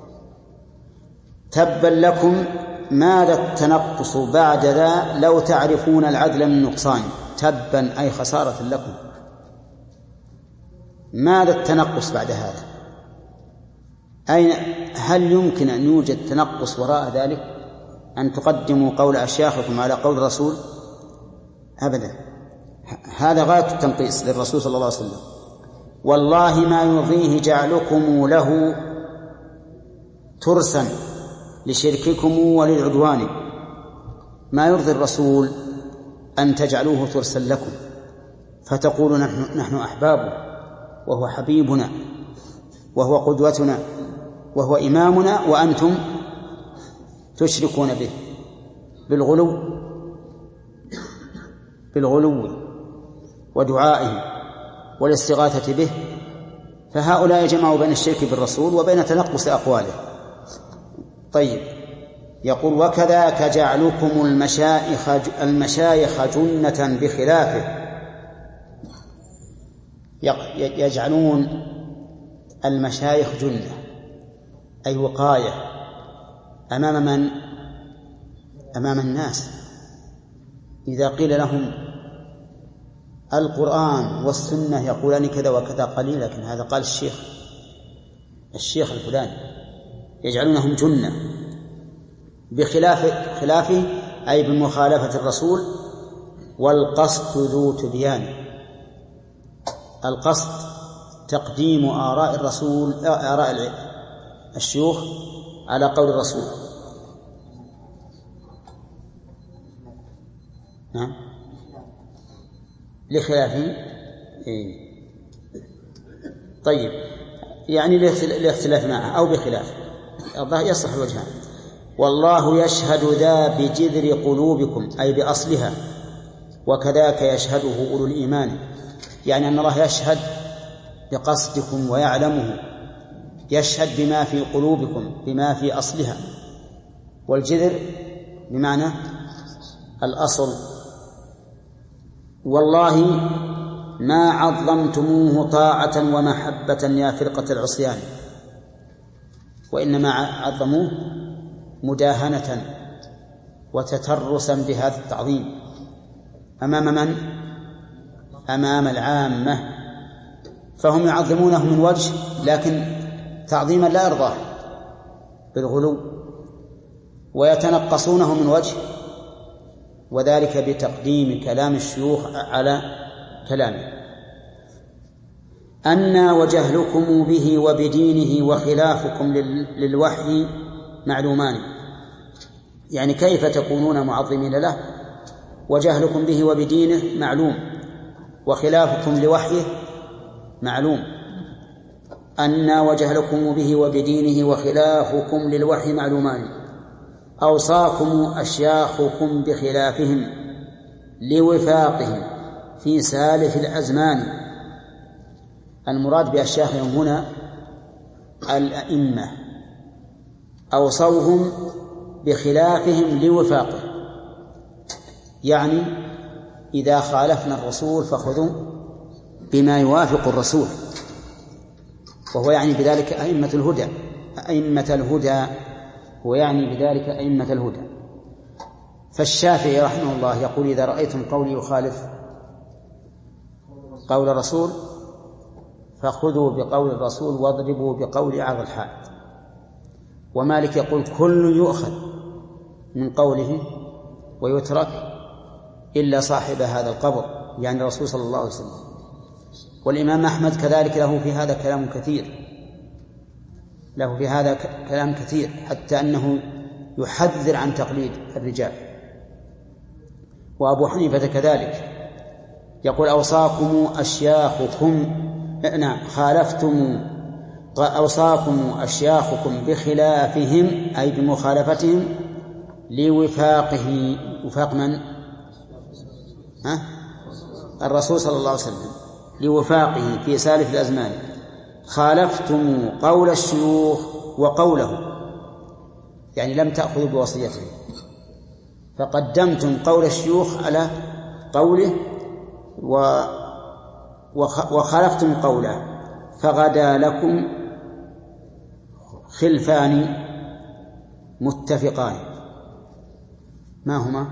تبا لكم ماذا التنقص بعد ذا لو تعرفون العدل من نقصان. تبا أي خسارة لكم. ماذا التنقص بعد هذا؟ أين هل يمكن أن يوجد تنقص وراء ذلك؟ أن تقدموا قول أشياخكم على قول الرسول؟ أبدا، هذا غاية التنقيص للرسول صلى الله عليه وسلم. والله ما يرضيه جعلكم له ترسا لشرككم وللعدوان. ما يرضي الرسول أن تجعلوه ترسا لكم فتقولوا نحن أحبابه وهو حبيبنا وهو قدوتنا وهو إمامنا، وأنتم تشركون به بالغلو ودعائه والاستغاثة به. فهؤلاء جمعوا بين الشرك بالرسول وبين تنقص أقواله. طيب، يقول: وكذاك جعلكم المشايخ جنة بخلافه. يجعلون المشايخ جنة أي وقاية أمام من؟ أمام الناس. إذا قيل لهم القرآن والسنة يقولان كذا وكذا قليل، لكن هذا قال الشيخ الفلاني، يجعلونهم جنة، خلافه أي بمخالفة الرسول. والقصد ذو تبيان، القصد تقديم آراء الرسول، آراء الشيوخ على قول الرسول. نعم لخلافه. طيب يعني الاختلاف معه أو بخلاف الله يصح الوجهان. والله يشهد ذا بجذر قلوبكم أي بأصلها، وكذاك يشهده أولو الإيمان، يعني أن الله يشهد بقصدكم ويعلمه، يشهد بما في قلوبكم بما في أصلها. والجذر بمعنى الأصل. والله ما عظمتموه طاعة ومحبة يا فرقة العصيان، وإنما عظموه مداهنة وتترسا بهذا التعظيم أمام من؟ أمام العامة. فهم يعظمونه من وجه، لكن تعظيما لا يرضاه بالغلو، ويتنقصونه من وجه، وذلك بتقديم كلام الشيوخ على كلامه. أنا وجهلكم به وبدينه وخلافكم للوحي معلومان، يعني كيف تكونون معظمين له وجهلكم به وبدينه معلوم، وخلافكم لوحيه معلوم. أنا وجهلكم به وبدينه وخلافكم للوحي معلومان. أوصاكم أشياخكم بخلافهم لوفاقهم في سالف الأزمان. المراد بأشياخهم هنا الأئمة، أوصوهم بخلافهم لوفاقه، يعني إذا خالفنا الرسول فخذوا بما يوافق الرسول، وهو يعني بذلك أئمة الهدى. أئمة الهدى هو يعني بذلك أئمة الهدى. فالشافعي رحمه الله يقول: إذا رأيتم قولي يخالف قول الرسول فخذوا بقول الرسول واضربوا بقول عرض الحائط. ومالك يقول: كل يؤخذ من قوله ويترك إلا صاحب هذا القبر، يعني الرسول صلى الله عليه وسلم. والإمام أحمد كذلك له في هذا كلام كثير، حتى أنه يحذر عن تقليد الرجال. وأبو حنيفة كذلك يقول: أوصاكم أشياخكم، أوصاكم أشياخكم بخلافهم أي بمخالفتهم لوفاقه. وفاق من؟ الرسول صلى الله عليه وسلم. لوفاقه في سالف الأزمان. خالفتم قول الشيوخ وقوله، يعني لم تأخذوا بوصيته، فقدمتم قول الشيوخ على قوله وخالفتم قوله، فغدا لكم خلفان متفقان. ما هما؟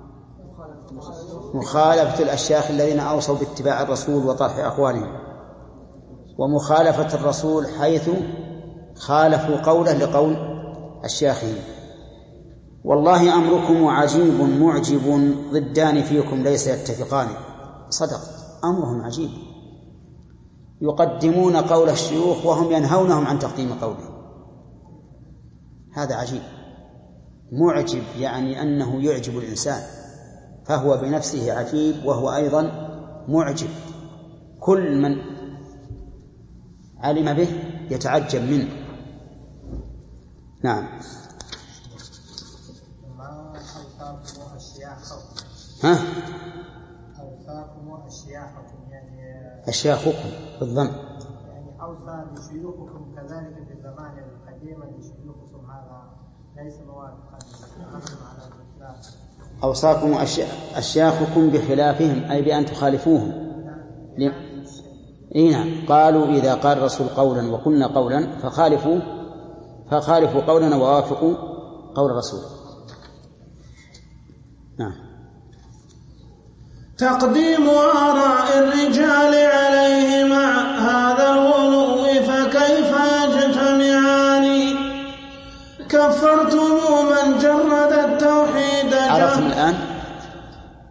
مخالفة الأشياخ الذين أوصوا باتباع الرسول وطرح أقوالهم، ومخالفة الرسول حيث خالفوا قوله لقول أشياخهم. والله أمركم عجيب معجب، ضدان فيكم ليس يتفقان. صدق، أمرهم عجيب، يقدمون قول الشيوخ وهم ينهونهم عن تقديم قوله. هذا عجيب. معجب يعني أنه يعجب الإنسان، فهو بنفسه عجيب وهو أيضا معجب. كل من علم به يتعجب منه. نعم. ها؟ أشياخكم بالضم، يعني أوصى بشيوخكم كذلك في الزمان القديم بشيوخكم، هذا ليس موافقا على الإسلام. أوصاكم أشياخكم بخلافهم أي بأن تخالفوهم. نعم. قالوا إذا قال الرسول قولا وقلنا قولا فخالفوا قولنا ووافقوا قول الرسول. نعم. تقديم آراء الرجال عليه مع هذا الغلو فكيف يجتمعان؟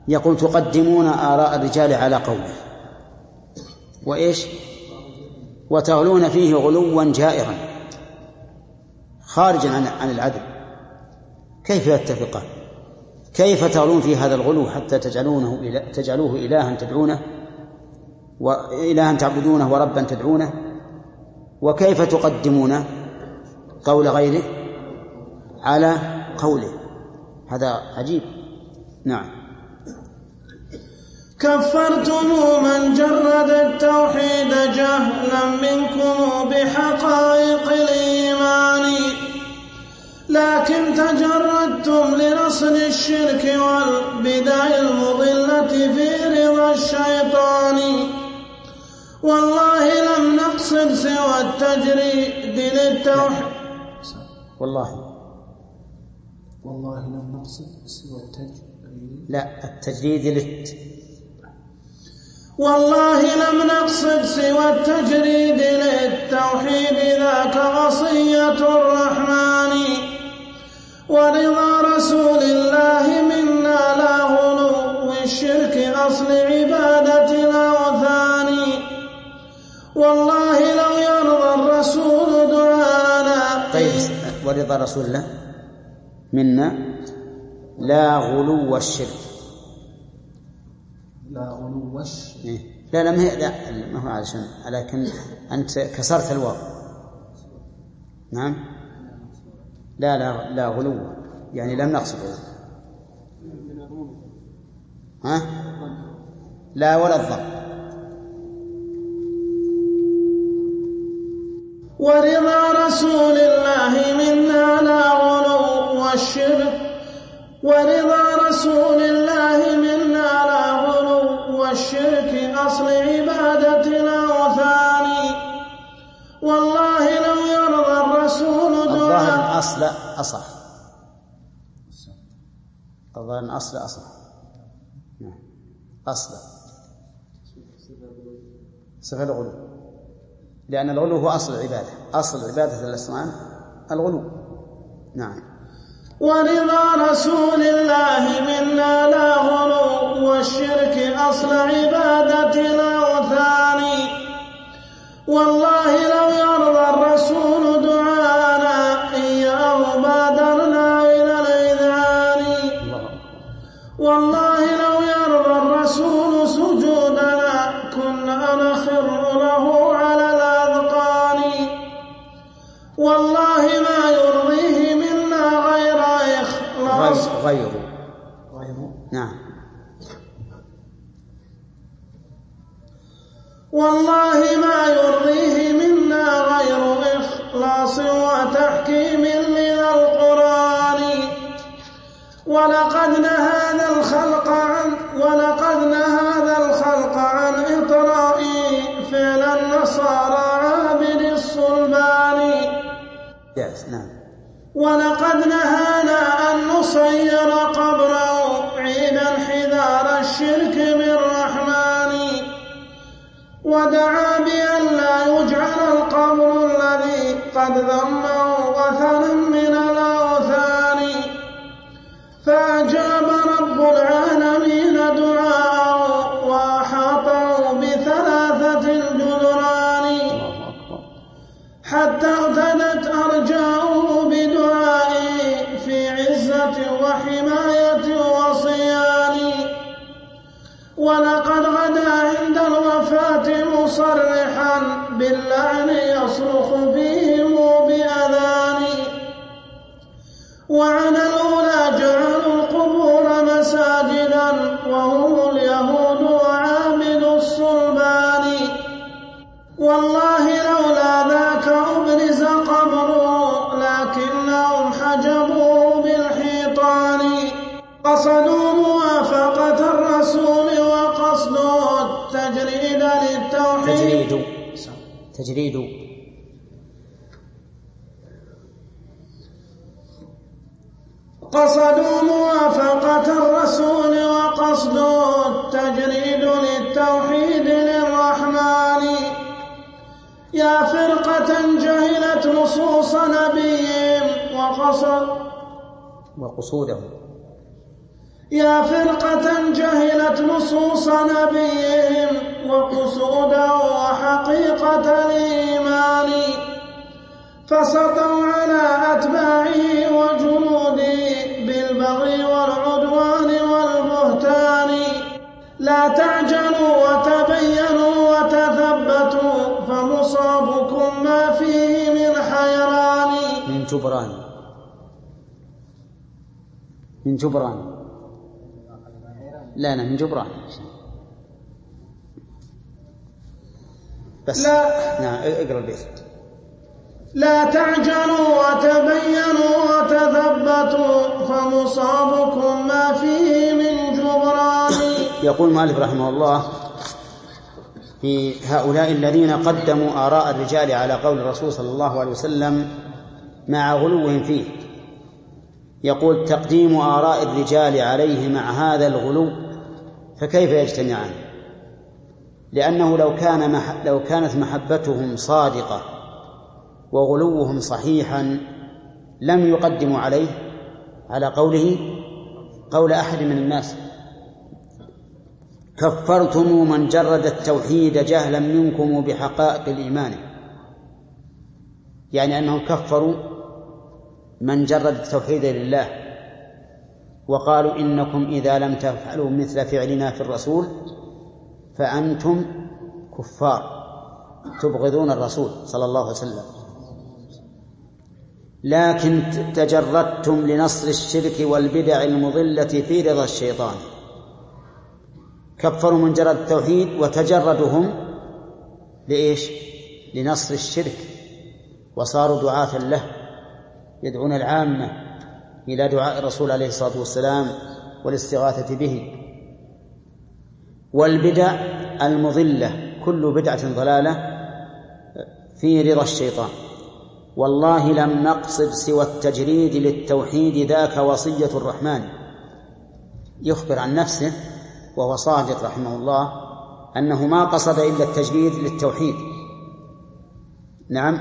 يقول تقدمون آراء الرجال على قوله وإيش وتغلون فيه غلوا جائرا خارجا عن العدل. كيف يتفقان؟ كيف تغلون في هذا الغلو حتى تجعلوه إلها تدعونه وإلها تعبدونه وربا تدعونه؟ وكيف تقدمون قول غيره على قوله؟ هذا عجيب. نعم. كفرتم من جرد التوحيد جهلا منكم بحقائق الإيمان، لكن تجردتم لنصر الشرك والبدع المضلة في رضا الشيطان. والله لم نقصد سوى التجريد للتوحيد. والله لم نقصد سوى التجريد. لا، التجريد والله لم نقصد سوى التجريد للتوحيد ذاك وصية الرحمن. ورضا رسول الله منا لا غلو الشرك أصل عبادة الأوثان. والله لو يرضى الرسول دعانا. طيب، ورضا رسول الله منا لا غلو الشرك. لا غلو الشرك. لا ما هو علشان، لكن أنت كسرت الواو. نعم. لا غلو، يعني لم نقصد. ها؟ لا ولا الضم. ورضا رسول الله منا لا غلو الشرك. ورضا رسول الله منا لا غلو والشرك أصل عبادة الأوثان. والله لو يرضى الرسول الظاهر أصل أصح. الظاهر أصل أصح. أصل صفة الغلو، لأن الغلو هو أصل العبادة. أصل عبادة الأصنام الغلو. نعم. ورضا رسول الله منا لا غلو والشرك أصل عبادة الأوثان. والله لو يرضى الرسول دعانا إياه بادرنا إلى الإذعان. والله لو يرضى الرسول سجودنا كنا نخر له على الأذقان. والله ما يرضيه منا غير إخلاص. غيره. نعم. والله ما يرضيه منا غير إخلاص وتحكيم لذا القرآن. ولقد نهى الخلق عن إطراء فعل النصارى عابد الصلبان. نعم. ولقد نهانا أن نصير قبره عيدا حذار الشرك بالرحمن. ودعا بأن لا يجعل القبر الذي قد ذمه وثنا من الأوثان. فأجاب رب العالمين دعاءه وأحاطه بثلاثة الجدران حتى اغتدت أرجاؤه بدعائه في عزة وحماية وصيان. ولقد غدا عند الوفاة مصرحا باللعن يصرخ فيهم بأذان. وعن الأولى جعلوا القبور مساجدا وهم اليهود وعابد الصلبان. والله لولا ذاك أبرز قبره لكنهم حجبوه بالحيطان. قصدوا موافقة الرسول وقصدوا التجريد للتوحيد. تجريد. قصدوا موافقة الرسول وقصدوا التجريد للتوحيد للرحمن. يا فرقة جهلت نصوص نبيهم وقصوده. يا فرقة جهلت نصوص نبيهم وقصودا وحقيقة الإيمان فسطوا على أتباعه وجنوده بالبغي والعدوان والبهتان لا تعجلوا وتبينوا وتثبتوا فمصابكم ما فيه من حيران من جبران لا من جبران بس نعم اقرأ البيت. لا تعجلوا وتبينوا وتثبتوا فمصابكم ما فيه من جبران. يقول المؤلف رحمه الله في هؤلاء الذين قدموا آراء الرجال على قول الرسول صلى الله عليه وسلم مع غلوهم فيه، يقول تقديم آراء الرجال عليه مع هذا الغلو فكيف يجتمعان؟ لأنه لو كانت محبتهم صادقة وغلوهم صحيحا لم يقدموا عليه على قوله قول أحد من الناس. كفرتم من جرد التوحيد جهلا منكم بحقائق الإيمان، يعني أنهم كفروا من جرد التوحيد لله وقالوا إنكم إذا لم تفعلوا مثل فعلنا في الرسول فأنتم كفار تبغضون الرسول صلى الله عليه وسلم. لكن تجردتم لنصر الشرك والبدع المضلة في رضا الشيطان. كفروا من جرد التوحيد وتجردهم لإيش؟ لنصر الشرك، وصاروا دعاة له يدعون العامة إلى دعاء الرسول عليه الصلاة والسلام والاستغاثة به. والبدع المضلة كل بدعة ضلالة في رضا الشيطان. والله لم نقصد سوى التجريد للتوحيد ذاك وصية الرحمن. يخبر عن نفسه وهو صادق رحمه الله أنه ما قصد إلا التجريد للتوحيد. نعم،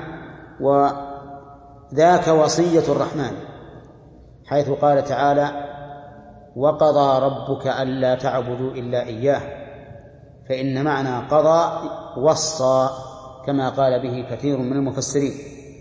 وذاك وصية الرحمن، حيث قال تعالى وقضى ربك ألا تعبدوا إلا إياه، فإن معنى قضى وصى كما قال به كثير من المفسرين.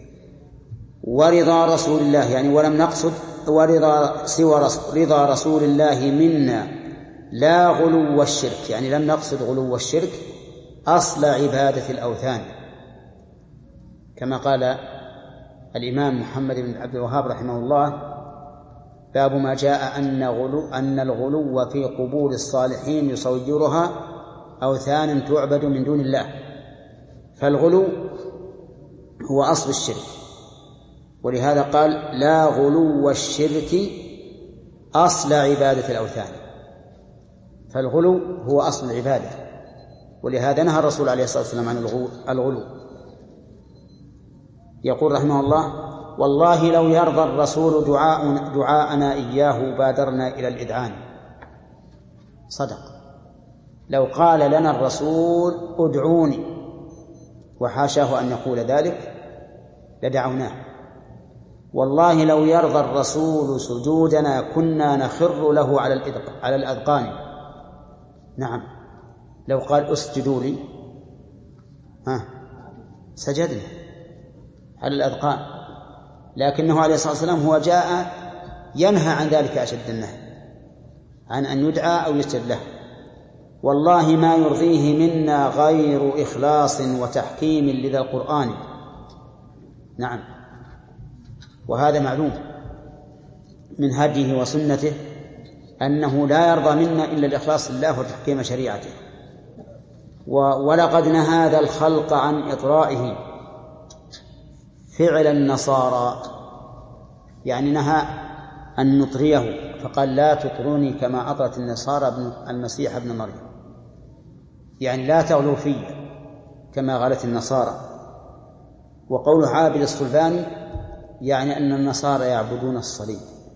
ورضا رسول الله، يعني ولم نقصد ورضا سوى رضا رسول الله منا لا غلو الشرك، يعني لم نقصد غلو الشرك أصل عبادة الأوثان، كما قال الإمام محمد بن عبد الوهاب رحمه الله باب ما جاء أن الغلو في قبور الصالحين يصورها أوثان تعبد من دون الله. فالغلو هو أصل الشرك، ولهذا قال لا غلو الشرك أصل عبادة الأوثان. فالغلو هو أصل العبادة، ولهذا نهى الرسول عليه الصلاة والسلام عن الغلو. يقول رحمه الله والله لو يرضى الرسول دعاءنا إياه بادرنا إلى الإذعان. صدق، لو قال لنا الرسول ادعوني وحاشاه أن يقول ذلك لدعوناه. والله لو يرضى الرسول سجودنا كنا نخر له على الأذقان. نعم، لو قال اسجدوا لي سجدنا على الأذقان، لكنه عليه الصلاة والسلام هو جاء ينهى عن ذلك أشد النهي، عن أن يدعى أو يسجد له. والله ما يرضيه منا غير إخلاص وتحكيم لذا القرآن. نعم، وهذا معلوم من هديه وسنته أنه لا يرضى منا إلا الإخلاص لله وتحكيم شريعته. ولقد نهى هذا الخلق عن إطرائه فعل النصارى، يعني نهى أن نطريه، فقال لا تطروني كما أطرت النصارى المسيح ابن مريم، يعني لا تغلوا في كما غلت النصارى. وقول عابد الصلباني يعني أن النصارى يعبدون الصليب،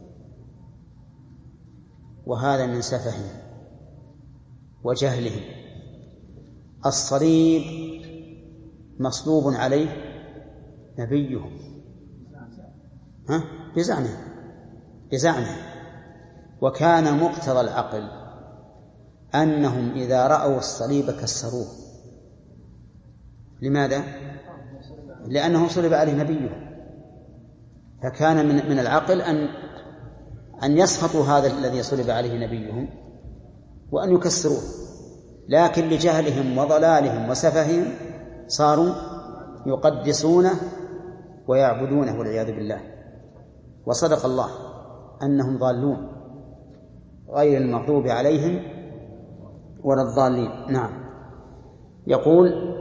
وهذا من سفههم وجهلهم. الصليب مصلوب عليه نبيهم بزعمه، وكان مقتضى العقل أنهم إذا رأوا الصليب كسروه. لماذا؟ لأنه صلب عليه نبيه، فكان من العقل أن يسخطوا هذا الذي صلب عليه نبيهم وأن يكسروه، لكن لجهلهم وضلالهم وسفههم صاروا يقدسونه ويعبدونه والعياذ بالله. وصدق الله أنهم ضالون غير المغضوب عليهم ولا الضالين. نعم. يقول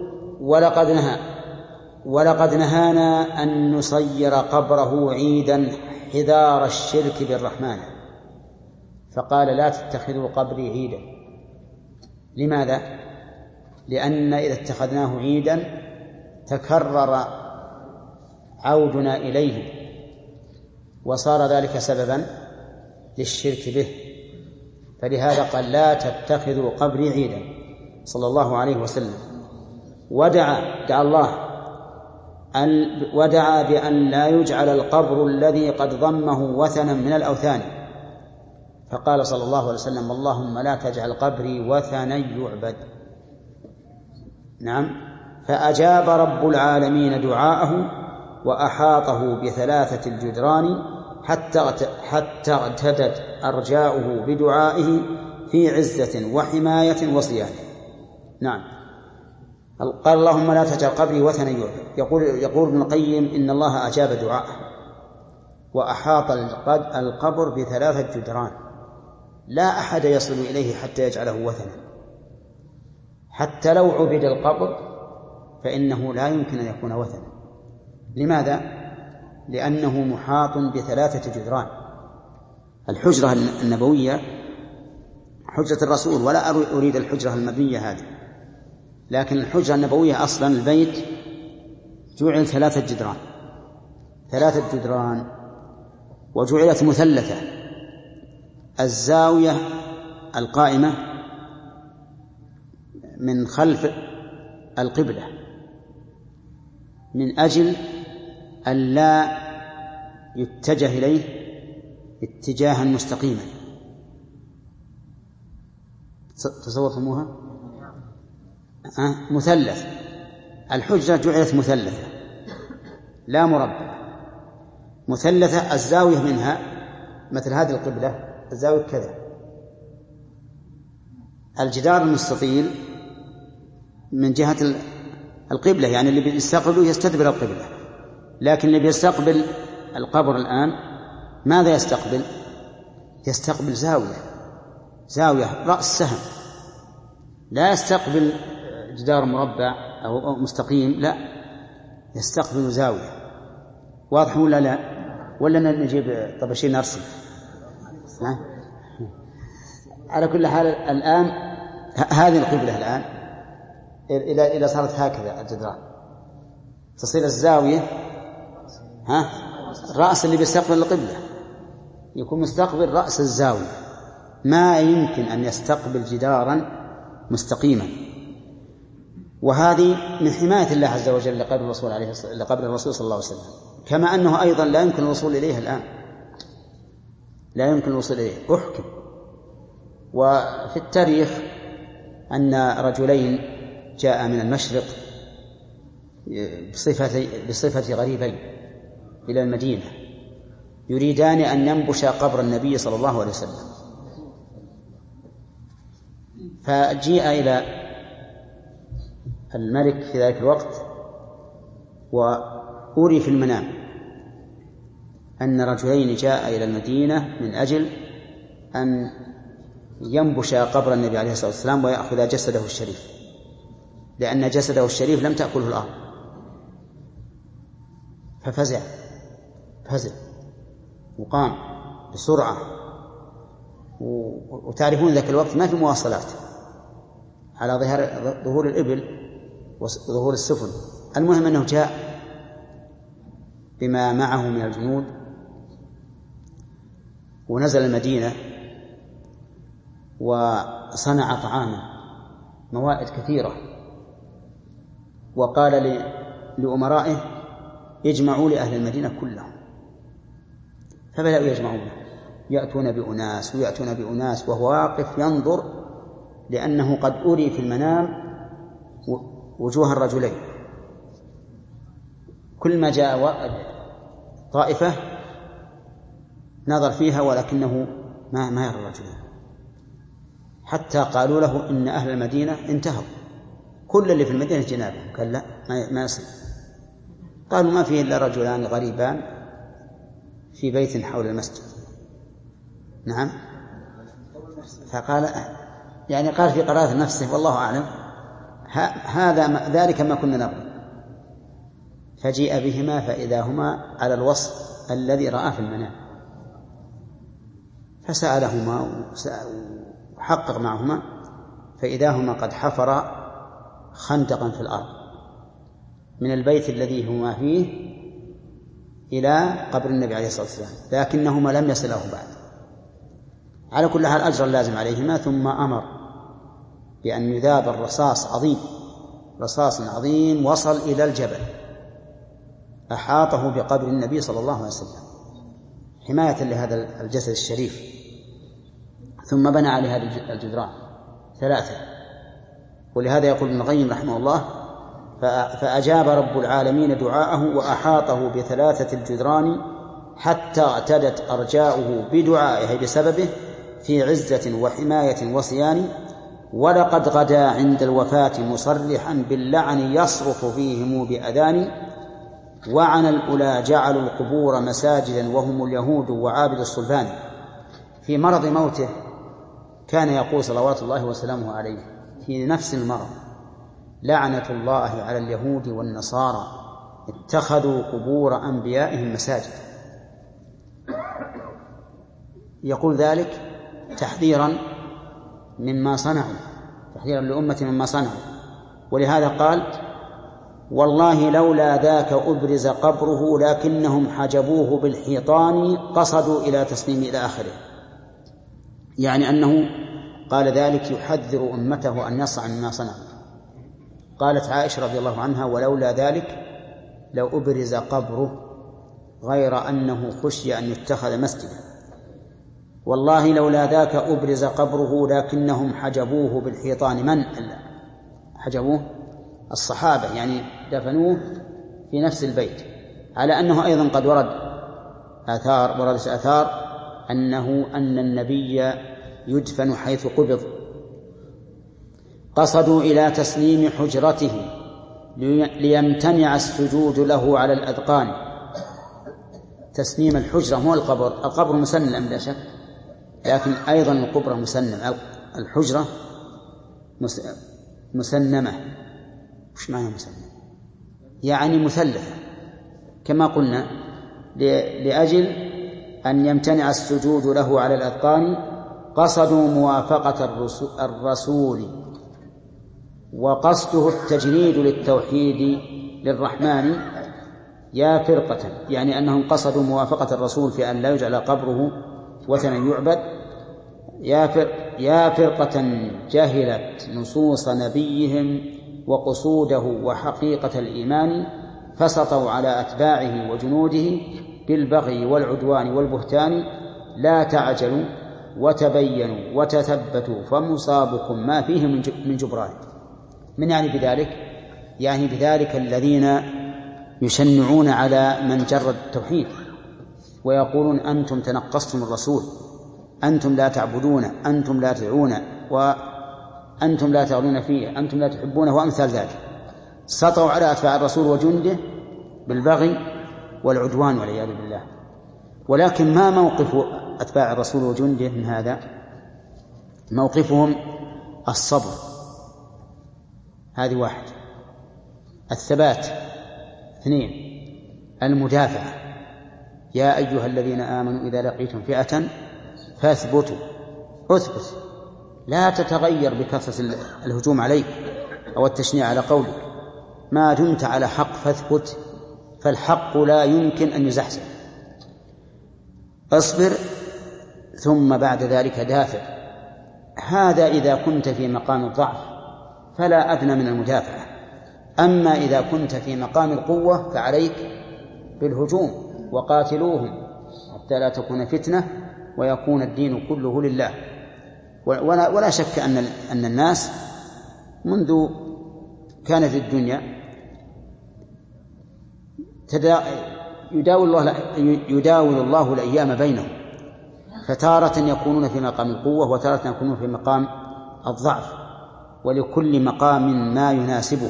ولقد نهانا أن نصير قبره عيدا حذار الشرك بالرحمن، فقال لا تتخذوا قبري عيدا. لماذا؟ لأن إذا اتخذناه عيدا تكرر عودنا إليه وصار ذلك سببا للشرك به، فلهذا قال لا تتخذوا قبري عيدا صلى الله عليه وسلم. ودعا بأن لا يجعل القبر الذي قد ضمه وثنا من الأوثان، فقال صلى الله عليه وسلم اللهم لا تجعل قبري وثنا يعبد. نعم. فأجاب رب العالمين دعاءه وأحاطه بثلاثة الجدران حتى اغتدت أرجاؤه بدعائه في عزة وحماية وصيانة. نعم. قال اللهم لا تجعل قبري وثنا يعبد. يقول ابن القيم إن الله أجاب دعاءه وأحاط القبر بثلاثة جدران، لا أحد يصل إليه حتى يجعله وثنا. حتى لو عبد القبر فإنه لا يمكن أن يكون وثنا. لماذا؟ لأنه محاط بثلاثة جدران. الحجرة النبوية حجرة الرسول، ولا أريد الحجرة المبنية هذه، لكن الحجرة النبوية أصلا البيت جعل ثلاثة جدران وجعلت مثلثة. الزاوية القائمة من خلف القبلة من أجل أن لا يتجه إليه اتجاها مستقيما. تصورتموها؟ مثلث. الحجرة جعلت مثلثة لا مربع، مثلثة. الزاوية منها مثل هذه القبلة الزاوية كذا. الجدار المستطيل من جهة القبلة، يعني اللي بيستقبله يستدبر القبلة، لكن اللي بيستقبل القبر الآن ماذا يستقبل؟ يستقبل زاوية رأس سهم، لا يستقبل جدار مربع أو مستقيم، لا يستقبل زاوية. واضح ولا لا؟ ولا نجيب طبشين نرسم؟ على كل حال الآن هذه القبلة الآن إذا صارت هكذا الجدران تصير الزاوية الرأس اللي بيستقبل القبلة يكون مستقبل رأس الزاوية، ما يمكن أن يستقبل جدارا مستقيما. وهذه من حماية الله عز وجل لقبر الرسول صلى الله عليه وسلم، كما أنه أيضا لا يمكن الوصول إليه الآن، لا يمكن الوصول إليه. أحكم. وفي التاريخ أن رجلين جاء من المشرق بصفة غريبين إلى المدينة يريدان أن ينبشا قبر النبي صلى الله عليه وسلم، فجيء إلى الملك في ذلك الوقت وأري في المنام أن رجلين جاء إلى المدينة من أجل أن ينبشا قبر النبي عليه الصلاة والسلام ويأخذ جسده الشريف، لأن جسده الشريف لم تأكله الأرض. ففزع وقام بسرعة. وتعرفون ذاك الوقت ما في مواصلات على ظهور الإبل وظهور السفن. المهم أنه جاء بما معه من الجنود ونزل المدينة وصنع طعاما موائد كثيرة، وقال لأمرائه اجمعوا لأهل المدينة كلهم، فبدأوا يجمعونه يأتون بأناس ويأتون بأناس وهو واقف ينظر، لأنه قد أري في المنام وجوه الرجلين، كل ما جاء طائفة نظر فيها ولكنه ما يرى الرجلين، حتى قالوا له إن أهل المدينة انتهوا، كل اللي في المدينة جنابهم. قال لا، ما يصل. قالوا ما فيه إلا رجلان غريبان في بيت حول المسجد. نعم. فقال يعني قال في قرارة نفسه والله أعلم ذلك ما كنا نبغي. فجيء بهما فإذا هما على الوصف الذي رأى في المنام، فسألهما وحقق معهما فإذا هما قد حفر خندقا في الأرض من البيت الذي هما فيه إلى قبر النبي عليه الصلاة والسلام، لكنهما لم يصله بعد. على كل حال أجر اللازم عليهما. ثم أمر بأن يذاب رصاص عظيم وصل إلى الجبل أحاطه بقبر النبي صلى الله عليه وسلم حماية لهذا الجسد الشريف. ثم بنى على هذه الجدران 3. ولهذا يقول ابن القيم رحمه الله: فأجاب رب العالمين دعاءه وأحاطه ب3 الجدران حتى اعتدت أرجاؤه بدعائه بسببه في عزة وحماية وصيان. ولقد غدا عند الوفاة مصرحا باللعن يصرخ فيهم بأذان. وعن الأولى جعلوا القبور مساجدا وهم اليهود وعابد الصلبان. في مرض موته كان يقول صلوات الله وسلامه عليه في نفس المرض: لعنة الله على اليهود والنصارى اتخذوا قبور أنبيائهم مساجد. يقول ذلك تحذيرا مما صنعوا، تحذيرا لأمة مما صنعوا. ولهذا قال: والله لولا ذاك أبرز قبره لكنهم حجبوه بالحيطان قصدوا إلى تسليم إلى آخره. يعني أنه قال ذلك يحذر أمته أن يصنع مما صنعوا. قالت عائشة رضي الله عنها: ولولا ذلك لو أبرز قبره غير أنه خشي أن يتخذ مسجدا. والله لولا ذاك أبرز قبره لكنهم حجبوه بالحيطان. من حجبوه؟ الصحابة، يعني دفنوه في نفس البيت. على أنه أيضا قد وردت آثار أن النبي يدفن حيث قبض. قصدوا إلى تسليم حجرته ليمتنع السجود له على الأذقان. تسليم الحجرة هو القبر مسنم لا شك، لكن أيضا القبر مسنم. الحجرة مسنمة. وش معنى مسنمة؟ يعني مثلثة كما قلنا، لأجل أن يمتنع السجود له على الأذقان. قصدوا موافقة الرسول وقصده التجنيد للتوحيد للرحمن يا فرقة، يعني أنهم قصدوا موافقة الرسول في أن لا يجعل قبره وثنا يعبد. يا فرقة جهلت نصوص نبيهم وقصوده وحقيقة الإيمان فسطوا على أتباعه وجنوده بالبغي والعدوان والبهتان. لا تعجلوا وتبينوا وتثبتوا فمصابكم ما فيه من جبران. من يعني بذلك؟ يعني بذلك الذين يشنعون على من جرد التوحيد ويقولون: أنتم تنقصتم الرسول، أنتم لا تعبدون، أنتم لا تدعون، وأنتم لا تغلون فيه، أنتم لا تحبونه، وأمثال ذلك. سطوا على أتباع الرسول وجنده بالبغي والعدوان والعياذ بالله. ولكن ما موقف أتباع الرسول وجنده من هذا؟ موقفهم الصبر، هذه 1. الثبات 2. المدافعة. يا أيها الذين آمنوا إذا لقيتم فئة فاثبتوا. أثبت، لا تتغير بكثرة الهجوم عليك أو التشنيع على قولك. ما دمت على حق فاثبت، فالحق لا يمكن أن يزحزح. اصبر ثم بعد ذلك دافع. هذا إذا كنت في مقام الضعف فلا أدنى من المدافعة. أما إذا كنت في مقام القوة فعليك بالهجوم وقاتلوهم حتى لا تكون فتنة ويكون الدين كله لله. ولا شك أن الناس منذ كانت الدنيا يداول الله الأيام بينهم، فتارة يكونون في مقام القوة وتارة يكونون في مقام الضعف، ولكل مقام ما يناسبه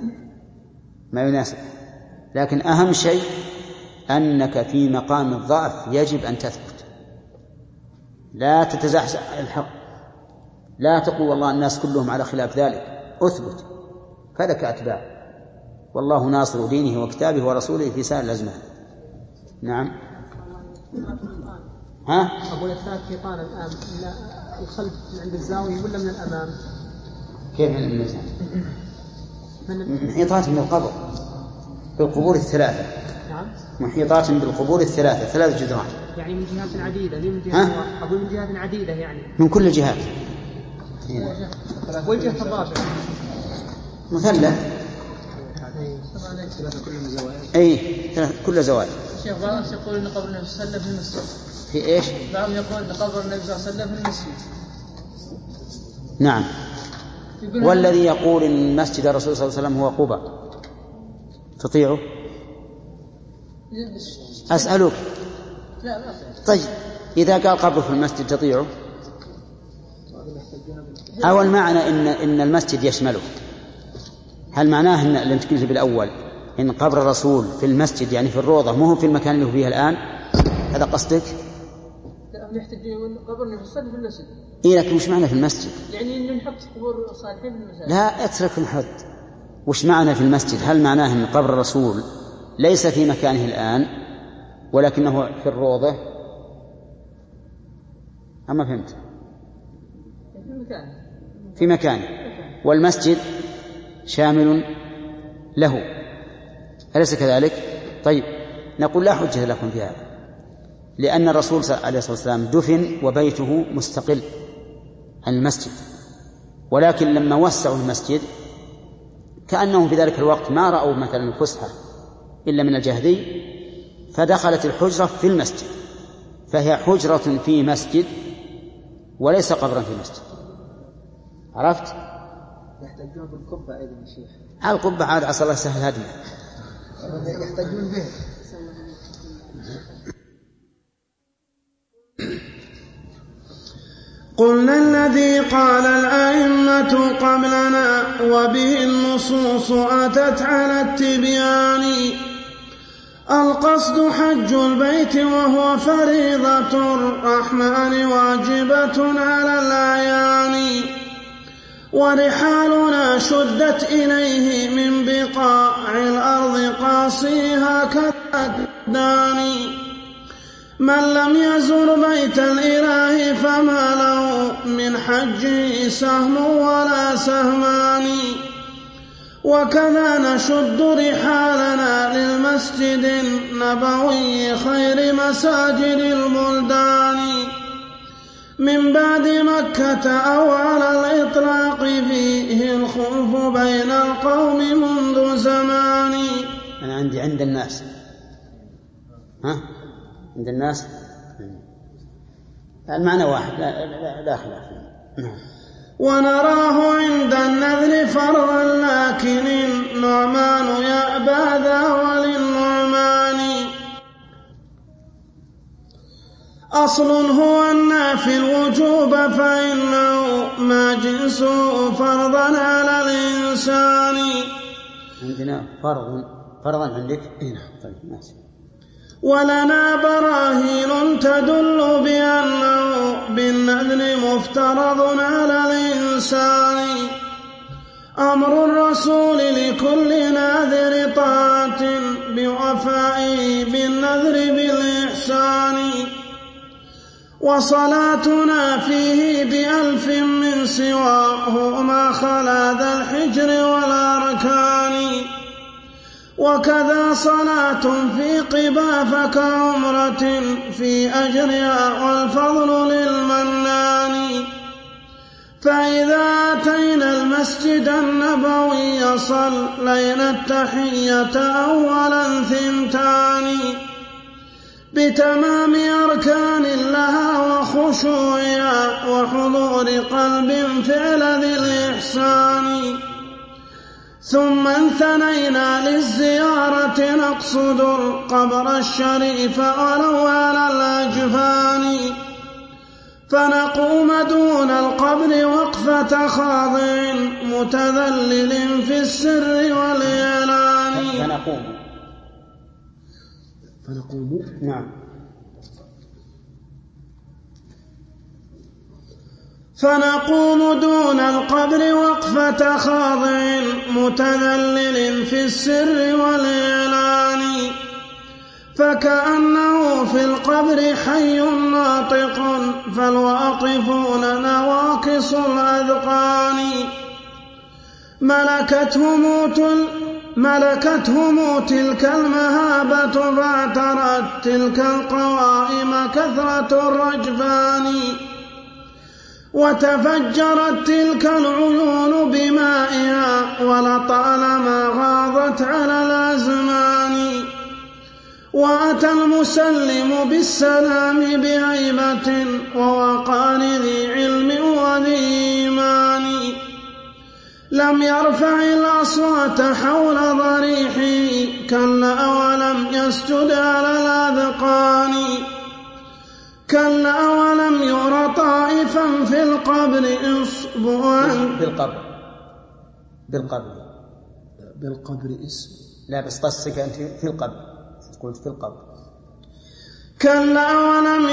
لكن أهم شيء أنك في مقام الضعف يجب أن تثبت، لا تتزحزح على الحق، لا تقول والله الناس كلهم على خلاف ذلك، أثبت فلك أتباع، والله ناصر دينه وكتابه ورسوله في سائر الأزمان. نعم. ها؟ أقول الثلاث شيطان الآن الخلف من عند الزاوية ولا من الأمام؟ كيف من الأمام؟ محيطات من القبر بالقبور الثلاثة. نعم. محيطات بالقبور الثلاثة، 3 جدران. يعني من جهات عديدة، من جهات أقول من جهات عديدة يعني. من كل الجهات. والجهة الرابعة. مثلث. أي كل زوايا. الشيخ بعضهم يقول إن قبر النبي صلى الله عليه وسلم في المسجد. في إيش؟ بعضهم يقول إن قبر النبي صلى الله عليه وسلم في المسجد. نعم. والذي يقول إن مسجد الرسول صلى الله عليه وسلم هو قبة تطيعه؟ أسألك. لا. طيب إذا قال قبره في المسجد تطيعه؟ أو المعنى إن المسجد يشمله؟ هل معناه إن اللي قلت بالأول إن قبر الرسول في المسجد يعني في الروضة مو في المكان اللي هو فيه الآن؟ هذا قصدك؟ لا، يحتاجون قبر النبي صلى الله عليه وسلم في المسجد. إيه لكن وش معنى في المسجد؟ يعني إن نحط قبور صالحين في المسجد. لا اترك نحط. وش معنى في المسجد؟ هل معناه إن قبر الرسول ليس في مكانه الآن ولكنه في الروضة؟ أما فهمت؟ في مكانه والمسجد شامل له، أليس كذلك؟ طيب نقول لا حجة لكم في هذا، لأن الرسول عليه الصلاة والسلام دفن وبيته مستقل عن المسجد، ولكن لما وسعوا المسجد كأنهم في ذلك الوقت ما رأوا مثلا الفسحة إلا من الجهدي، فدخلت الحجرة في المسجد، فهي حجرة في مسجد وليس قبرا في مسجد. عرفت؟ يحتاجون بالقبة أيضا يا شيخ. على القبة عاد عسى الله يسهل هدنا. يحتاجون به. قلنا الذي قال الأئمة قبلنا وبه النصوص أتت على التبيان، القصد حج البيت وهو فريضة الرحمن واجبة على الأعيان، ورحالنا شدت إليه من بقاع الأرض قاصيها كالدان، من لم يزر بيت الإله فما له من حجه سهم ولا سهمان، وكذا نشد رحالنا للمسجد النبوي خير مساجد البلدان، من بعد مكة أو على الإطلاق فيه الخلف بين القوم منذ زمان. أنا عندي عند الناس عند الناس المعنى واحد لا خلاف. ونراه عند النذر فرضا لكن النعمان يأبى ذا وللنعمان، أصل هو النافي الوجوب فإنه ما جنسه فرضا على الإنسان. عندنا فرضا عندك؟ طيب ماشي. ولنا براهين تدل بأنه بالنذر مفترض على الإنسان، أمر الرسول لكل ناذر طاعة بوفائه بالنذر بالإحسان، وصلاتنا فيه ب1000 من سواه ما خلا ذا الحجر والأركان، وكذا صلاة في قبا فكعمرة في أجرها والفضل للمنان، فإذا أتينا المسجد النبوي صلينا التحية أولا 2، بتمام أركان لها وخشوعها وحضور قلب فعل ذي الإحسان. ثم انثنينا للزيارة نقصد القبر الشريف ولو على الأجفان، فنقوم دون القبر وقفة خاضع متذلل في السر والإعلان. فنقوم نعم. فنقوم دون القبر وقفة خاضع متذلل في السر والإعلان، فكأنه في القبر حي ناطق فالواقفون نواقص الأذقان. ملكتهم تلك المهابة فاعترت تلك القوائم كثرة الرجفان، وتفجرت تلك العيون بمائها ولطالما غاضت على الأزمان. وأتى المسلم بالسلام بهيبة ووقار ذي علم وذي إيمان، لم يرفع الأصوات حول ضريحه كلا ولم يسجد على الأذقان، كلا ولم ير طائفا في القبر إصبعا بالقبر اسم لا بس قصك أنت في القبر قلت في القبر. كلا ولم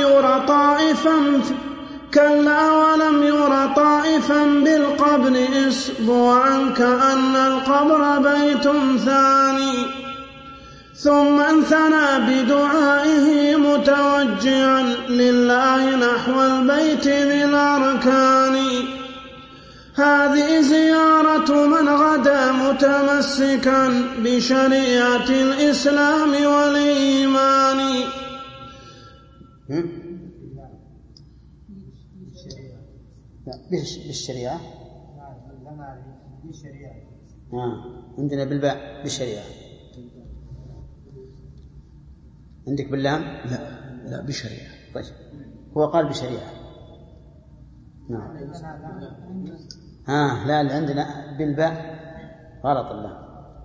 ير طائفا بالقبر إصبعا كأن القبر بيت ثاني. ثم انثنى بدعائه متوجعا لله نحو البيت ذي الأركان. هذه زيارة من غدا متمسكا بشريعة الإسلام والإيمان. بالشريعة عندنا بالباء بالشريعة. عندك باللام لا بشريعة. طيب هو قال بشريعة. نعم. لا عندنا بالباء غلط الله.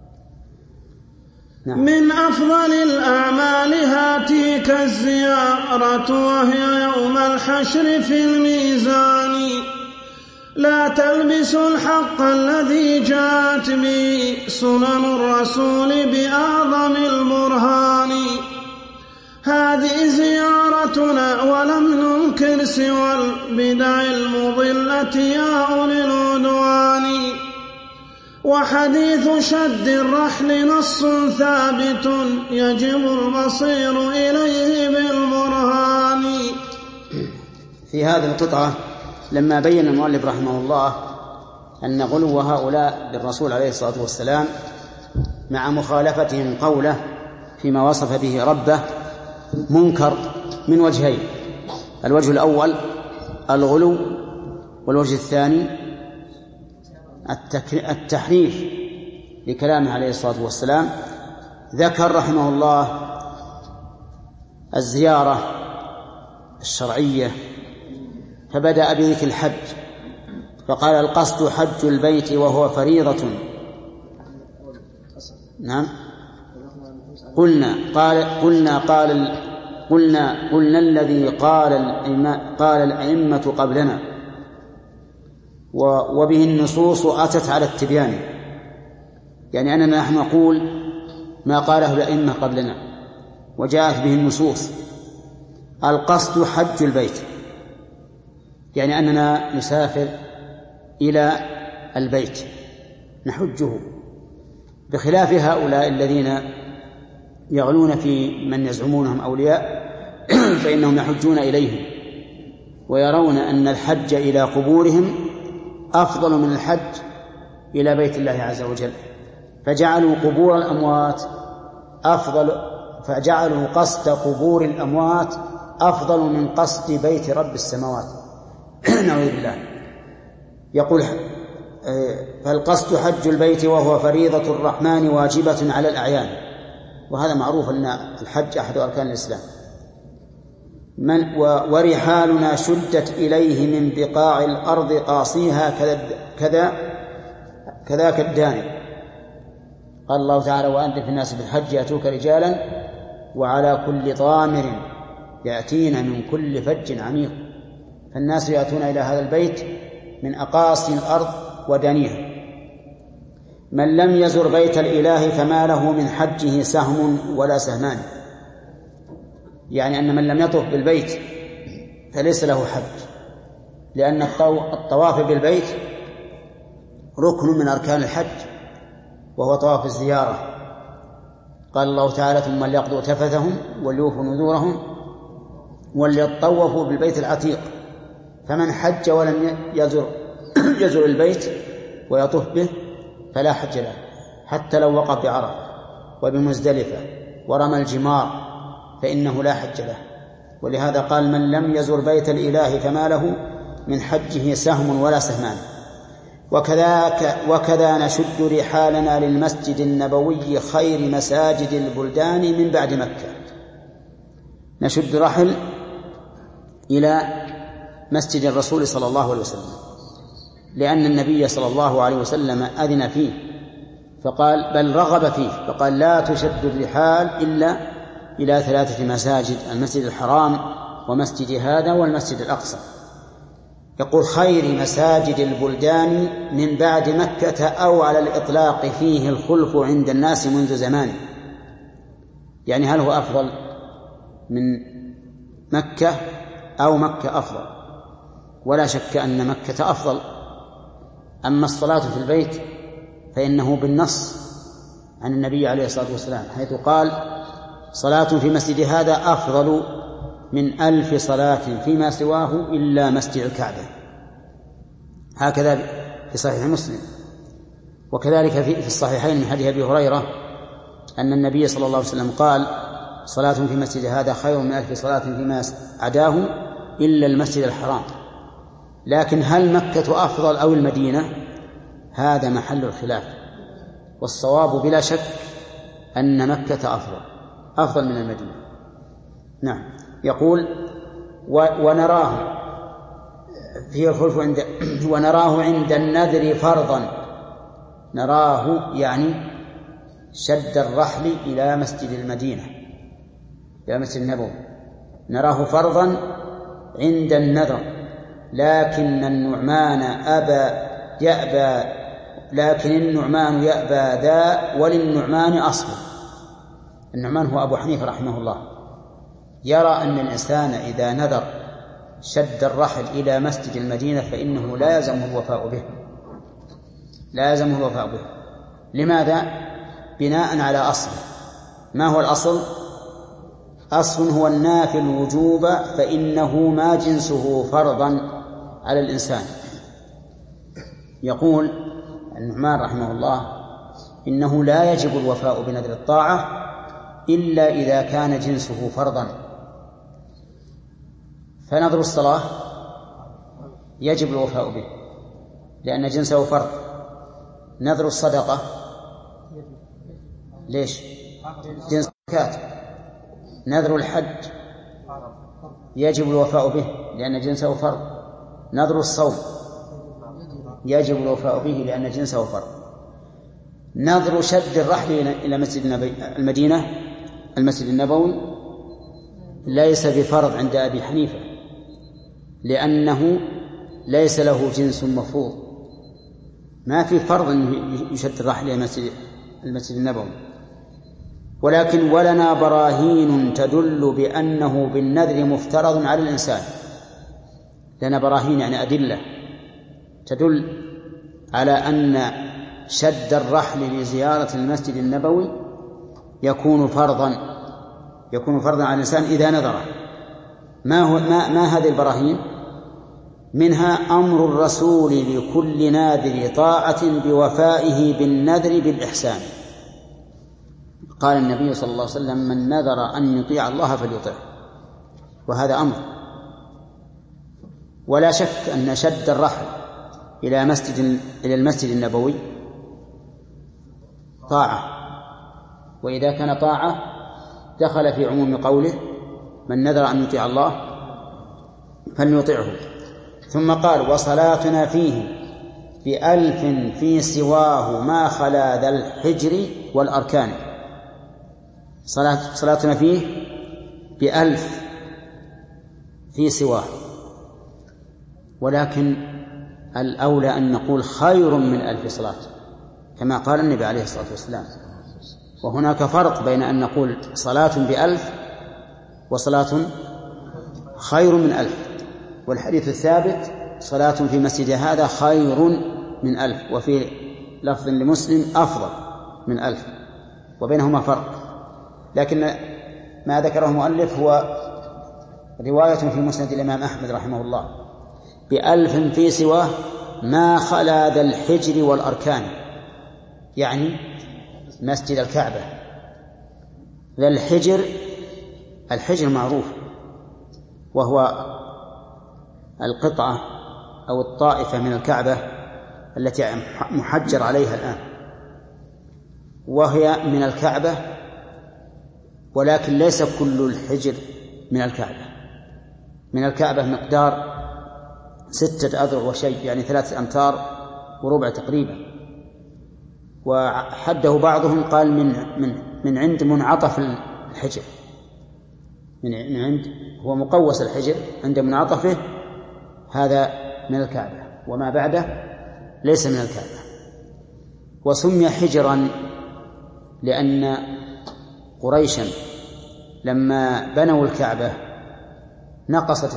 نعم. من أفضل الأعمال هاتيك الزيارة وهي يوم الحشر في الميزان، لا تلبس الحق الذي جاءت به سنن الرسول بأعظم البرهان. هذه زيارتنا ولم ننكر سوى البدع المضلة يا أولي العدوان. وحديث شد الرحل نص ثابت يجب المصير إليه بالبرهان. في هذه القطعة لما بين المؤلف رحمه الله أن غلو هؤلاء بالرسول عليه الصلاة والسلام مع مخالفتهم قوله فيما وصف به ربه منكر من وجهين: الوجه الأول الغلو، والوجه الثاني التحريف لكلامه عليه الصلاة والسلام. ذكر رحمه الله الزيارة الشرعية فبدأ بذكر الحج فقال القصد حج البيت وهو فريضة. نعم. قلنا الذي قال الأئمة قبلنا، وبه النصوص أتت على التبيان، يعني أننا نحن نقول ما قاله الأئمة قبلنا وجاءت به النصوص. القصد حج البيت، يعني أننا نسافر إلى البيت نحجه، بخلاف هؤلاء الذين يغلون في من يزعمونهم أولياء فإنهم يحجون إليهم ويرون أن الحج إلى قبورهم أفضل من الحج إلى بيت الله عز وجل، فجعلوا قبور الأموات فجعلوا قصد قبور الأموات أفضل من قصد بيت رب السماوات. نعوذ بالله. يقول فالقصد حج البيت وهو فريضة الرحمن واجبة على الأعيان، وهذا معروف أن الحج أحد أركان الإسلام. ورحالنا شدت إليه من بقاع الأرض قاصيها كذاك الداني. قال الله تعالى: وأنت في الناس بالحج يأتوك رجالا وعلى كل ضامر يأتين من كل فج عميق. فالناس يأتون إلى هذا البيت من أقاصي الأرض ودانيها. من لم يزر بيت الإله فما له من حجه سهم ولا سهمان، يعني أن من لم يطوف بالبيت فليس له حج، لأن الطواف بالبيت ركن من أركان الحج وهو طواف الزيارة. قال الله تعالى: ثم ليقضوا تفثهم وليوفوا نذورهم وليطوفوا بالبيت العتيق. فمن حج ولم يزر البيت ويطوف به فلا حج له، حتى لو وقف بعرفة وبمزدلفة ورمى الجمار فإنه لا حج له. ولهذا قال: من لم يزر بيت الإله فما له من حجه سهم ولا سهمان. وكذا نشد رحالنا للمسجد النبوي خير مساجد البلدان من بعد مكة. نشد رحل إلى مسجد الرسول صلى الله عليه وسلم، لأن النبي صلى الله عليه وسلم أذن فيه فقال، بل رغب فيه فقال: لا تشد الرحال إلا إلى 3 مساجد: المسجد الحرام ومسجد هذا والمسجد الأقصى. يقول: خير مساجد البلدان من بعد مكة، أو على الإطلاق فيه الخلف عند الناس منذ زمان. يعني هل هو أفضل من مكة أو مكة أفضل؟ ولا شك أن مكة أفضل. أما الصلاة في البيت فإنه بالنص عن النبي عليه الصلاة والسلام، حيث قال: صلاة في مسجد هذا أفضل من 1000 صلاة فيما سواه إلا مسجد الكعبة. هكذا في صحيح مسلم. وكذلك في الصحيحين من حديث أبي هريرة أن النبي صلى الله عليه وسلم قال: صلاة في مسجد هذا خير من 1000 صلاة فيما عداه إلا المسجد الحرام. لكن هل مكة أفضل أو المدينة؟ هذا محل الخلاف، والصواب بلا شك أن مكة أفضل من المدينة. نعم. يقول: ونراه فيه الخلف ونراه عند النذر فرضا. نراه يعني شد الرحل إلى مسجد المدينة، إلى مسجد النبوي. نراه فرضا عند النذر، لكن النعمان يأبى ذا، وللنعمان أصل. النعمان هو أبو حنيفة رحمه الله، يرى أن الإنسان إذا نذر شد الرحل إلى مسجد المدينة فإنه لا يلزمه الوفاء به. لماذا؟ بناء على أصل. ما هو الأصل؟ أصل هو النافي الوجوب، فإنه ما جنسه فرضا على الإنسان. يقول النعمان رحمه الله: إنه لا يجب الوفاء بنذر الطاعة إلا إذا كان جنسه فرضا. فنذر الصلاة يجب الوفاء به لأن جنسه فرض. نذر الصدقة ليش؟ جنس الزكاة. نذر الحج يجب الوفاء به لأن جنسه فرض. نذر الصوم يجب الوفاء به لأن جنسه فرض. نذر شد الرحل إلى مسجد المدينة المسجد النبوي ليس بفرض عند أبي حنيفة، لأنه ليس له جنس مفروض. ما في فرض أنه يشد الرحل إلى المسجد النبوي. ولكن ولنا براهين تدل بأنه بالنذر مفترض على الإنسان. لنا براهين يعني أدلة تدل على أن شد الرحل لزيارة المسجد النبوي يكون فرضا على الإنسان إذا نذره. ما هذه البراهين؟ منها أمر الرسول لكل ناذر طاعة بوفائه بالنذر بالإحسان. قال النبي صلى الله عليه وسلم: من نذر أن يطيع الله فليطيعه، وهذا أمر. ولا شك أن شد الرحل إلى المسجد النبوي طاعة، وإذا كان طاعة دخل في عموم قوله: من نذر أن يطيع الله فليطعه. ثم قال وصلاتنا فيه ب1000 في سواه ما خلا ذا الحجر والأركان. صلاتنا فيه ب1000 في سواه، ولكن الأولى أن نقول خير من 1000 صلاة كما قال النبي عليه الصلاة والسلام. وهناك فرق بين أن نقول صلاة ب1000 وصلاة خير من 1000. والحديث الثابت صلاة في مسجد هذا خير من 1000، وفي لفظ لمسلم أفضل من 1000، وبينهما فرق. لكن ما ذكره المؤلف هو رواية في مسند الإمام أحمد رحمه الله ب1000 في سواه ما خلا ذا الحجر والأركان، يعني مسجد الكعبة. ذا الحجر معروف، وهو القطعة أو الطائفة من الكعبة التي محجر عليها الآن، وهي من الكعبة، ولكن ليس كل الحجر من الكعبة. من الكعبة مقدار 6 أذرع وشيء، يعني 3 أمتار وربع تقريبا. وحده بعضهم قال من عند منعطف الحجر، من عند هو مقوس الحجر عند منعطفه، هذا من الكعبة، وما بعده ليس من الكعبة. وسمي حجرا لأن قريشا لما بنوا الكعبة نقصت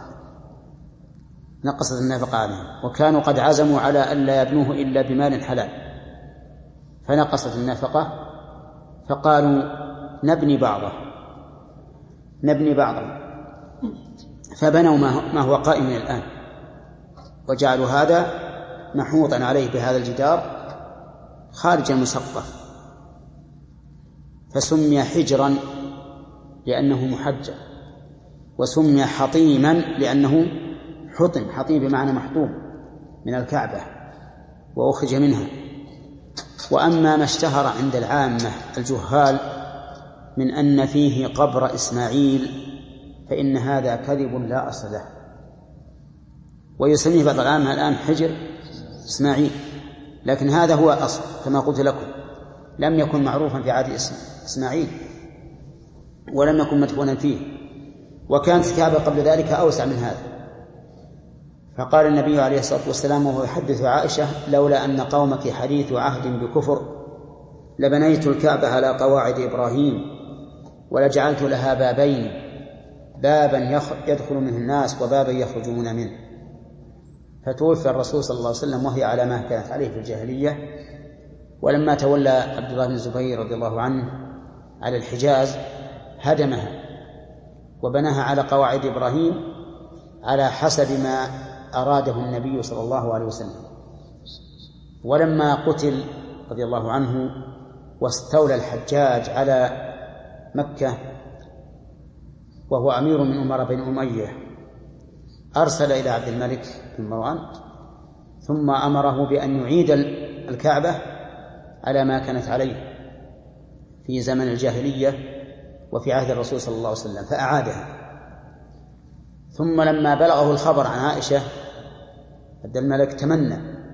النفقة عنهم، وكانوا قد عزموا على أن لا يبنوه إلا بمال حلال، فنقصت النفقة، فقالوا نبني بعضه، فبنوا ما هو قائم الآن، وجعلوا هذا محوطا عليه بهذا الجدار خارج المسقف، فسمي حجرا لأنه محجر، وسمي حطيما لأنه حطيم بمعنى محطوم من الكعبة وأخرج منها. وأما ما اشتهر عند العامة الجهال من أن فيه قبر إسماعيل فإن هذا كذب لا أصل له، ويسميه بعض العامة الآن حجر إسماعيل، لكن هذا هو أصل كما قلت لكم، لم يكن معروفا في عهد إسماعيل ولم يكن مدفونا فيه، وكانت الكعبة قبل ذلك أوسع من هذا. فقال النبي عليه الصلاة والسلام وهو يحدث عائشة لولا أن قومك حديث عهد بكفر لبنيت الكعبة على قواعد إبراهيم ولجعلت لها بابين، بابا يدخل منه الناس وبابا يخرجون منه. فتوفى الرسول صلى الله عليه وسلم وهي على ما كانت عليه في الجاهلية، ولما تولى عبد الله بن الزبير رضي الله عنه على الحجاز هدمها وبناها على قواعد إبراهيم على حسب ما أراده النبي صلى الله عليه وسلم. ولما قتل رضي الله عنه واستولى الحجاج على مكة وهو أمير من أمراء بن أمية، أرسل إلى عبد الملك بن مروان ثم أمره بأن يعيد الكعبة على ما كانت عليه في زمن الجاهلية وفي عهد الرسول صلى الله عليه وسلم، فأعادها. ثم لما بلغه الخبر عن عائشة عبد الملك تمنى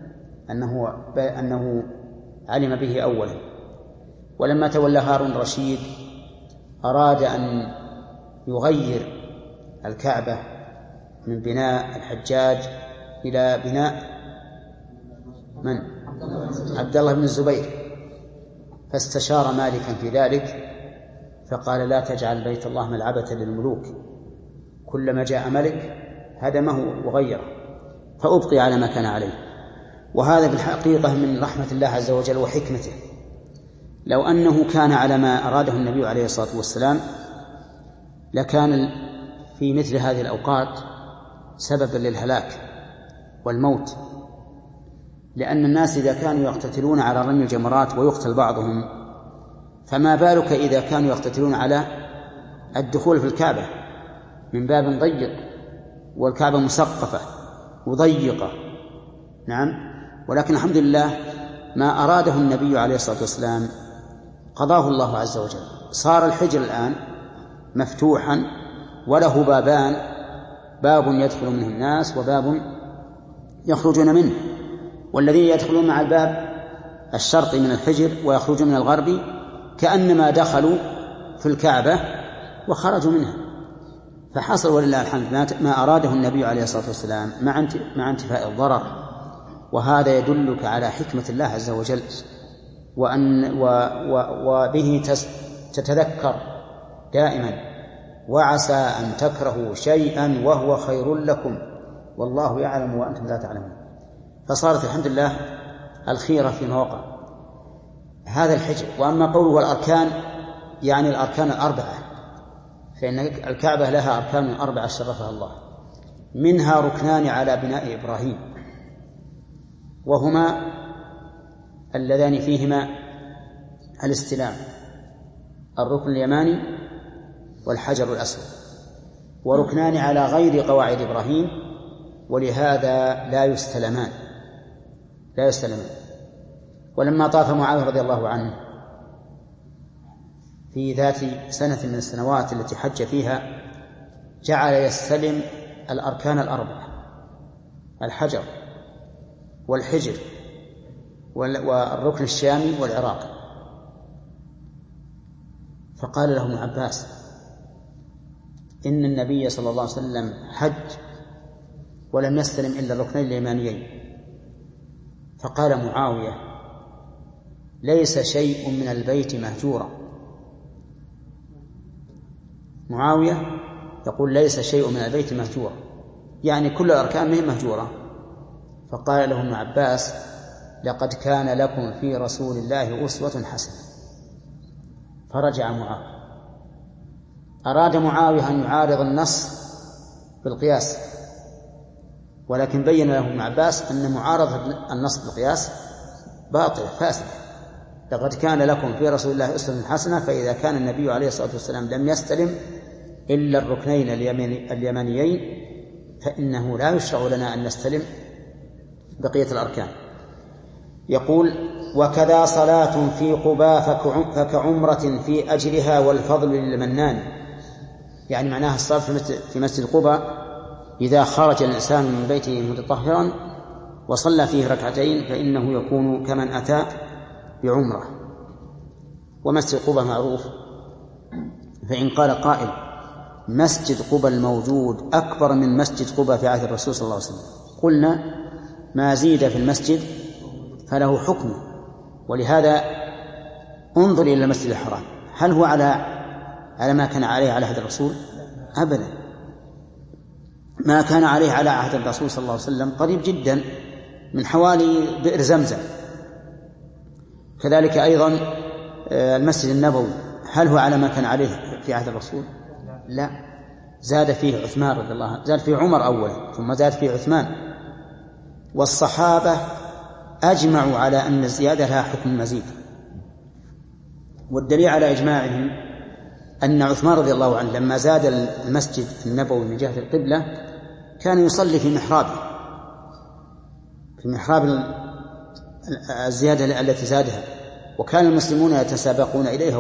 أنه علم به أولا، ولما تولى هارون الرشيد أراد أن يغير الكعبة من بناء الحجاج إلى بناء من؟ عبد الله بن الزبير، فاستشار مالكا في ذلك فقال لا تجعل بيت الله ملعبة للملوك، كلما جاء ملك هدمه وغيره، فأبقي على ما كان عليه. وهذا في الحقيقة من رحمة الله عز وجل وحكمته، لو أنه كان على ما أراده النبي عليه الصلاة والسلام لكان في مثل هذه الأوقات سببا للهلاك والموت، لأن الناس إذا كانوا يقتتلون على رمي الجمرات ويقتل بعضهم، فما بالك إذا كانوا يقتتلون على الدخول في الكعبة من باب ضيق، والكعبة مسقفة وضيقة. نعم، ولكن الحمد لله ما أراده النبي عليه الصلاة والسلام قضاه الله عز وجل، صار الحجر الآن مفتوحا وله بابان باب يدخل منه الناس وباب يخرجون منه، والذين يدخلون مع الباب الشرقي من الحجر ويخرجون من الغربي كأنما دخلوا في الكعبة وخرجوا منها. فحصل ولله الحمد ما أراده النبي عليه الصلاة والسلام مع انتفاء الضرر، وهذا يدلك على حكمة الله عز وجل، وبه تتذكر دائما وعسى أن تكرهوا شيئا وهو خير لكم والله يعلم وأنتم لا تعلمون. فصارت الحمد لله الخيرة في مواقع هذا الحجر. وأما قوله الأركان يعني الأركان الأربعة، فإن الكعبة لها أركان أربعة شرفها الله، منها ركنان على بناء إبراهيم، وهما اللذان فيهما الاستلام، الركن اليماني والحجر الأسود، وركنان على غير قواعد إبراهيم ولهذا لا يستلمان. ولما طاف معاوية رضي الله عنه في ذات سنة من السنوات التي حج فيها جعل يستلم الأركان الأربعة، الحجر والحجر والركن الشامي والعراقي. فقال له ابن عباس إن النبي صلى الله عليه وسلم حج ولم يستلم إلا الركنين اليمانيين. فقال معاوية ليس شيء من البيت مهجورا. معاوية يقول ليس شيء من البيت مهجورا، يعني كل الأركان منه مهجورة. فقال له ابن عباس لقد كان لكم في رسول الله أسوة حسنة. فرجع معاوية. أراد معاوية أن يعارض النص بالقياس، ولكن بين له ابن عباس أن معارضة النص بالقياس باطل فاسد. لقد كان لكم في رسول الله أسوة حسنة، فإذا كان النبي عليه الصلاة والسلام لم يستلم إلا الركنين اليمانيين فإنه لا يشرع لنا أن نستلم بقية الأركان. يقول وكذا صلاة في قباء فكعمرة في أجرها والفضل للمنان، يعني معناها الصلاة في مسجد قباء إذا خرج الإنسان من بيته متطهرا وصلى فيه ركعتين فإنه يكون كمن أتى بعمرة. ومسجد قباء معروف، فإن قال قائل مسجد قباء الموجود أكبر من مسجد قباء في عهد الرسول صلى الله عليه وسلم، قلنا ما زيد في المسجد فله حكمه. ولهذا انظر إلى المسجد الحرام، هل هو على ما كان عليه على عهد الرسول؟ أبدا، ما كان عليه على عهد الرسول صلى الله عليه وسلم قريب جدا من حوالي بئر زمزم. كذلك أيضا المسجد النبوي هل هو على ما كان عليه في عهد الرسول؟ لا، زاد فيه عثمان رضي الله عنه، زاد فيه عمر أولا ثم زاد فيه عثمان. والصحابة أجمعوا على أن الزيادة لها حكم المزيد، والدليل على إجماعهم أن عثمان رضي الله عنه لما زاد المسجد النبوي من جهة القبلة كان يصلي في محراب الزيادة التي زادها، وكان المسلمون يتسابقون إليها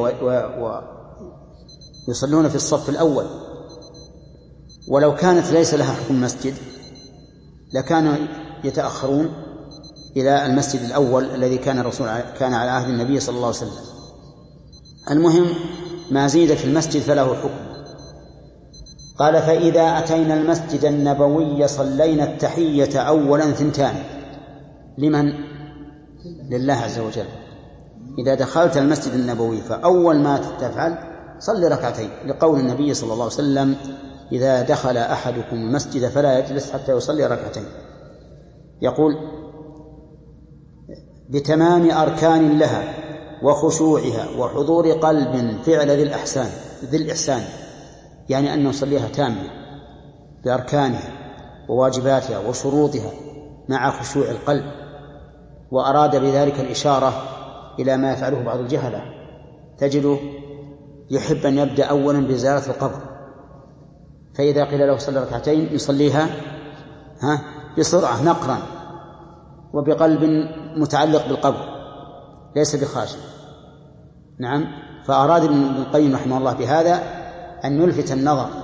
ويصلون في الصف الأول. ولو كانت ليس لها حكم مسجد لكانوا يتأخرون إلى المسجد الأول الذي كان على عهد النبي صلى الله عليه وسلم. المهم ما زيد في المسجد فله حكم. قال فإذا أتينا المسجد النبوي صلينا التحية أولا 2. لمن؟ لله عز وجل. إذا دخلت المسجد النبوي فأول ما تفعل صلي ركعتين، لقول النبي صلى الله عليه وسلم إذا دخل أحدكم المسجد فلا يجلس حتى يصلي ركعتين. يقول بتمام أركان لها وخشوعها وحضور قلب فعل ذي الإحسان، يعني أن نصليها تامة بأركانها وواجباتها وشروطها مع خشوع القلب. وأراد بذلك الإشارة إلى ما يفعله بعض الجهلة، تجده يحب أن يبدأ أولا بزيارة القبر، فإذا قيل له صلى ركعتين يصليها بسرعة نقرا وبقلب متعلق بالقبر ليس بخاشع. نعم، فأراد ابن القيم رحمه الله بهذا أن يلفت النظر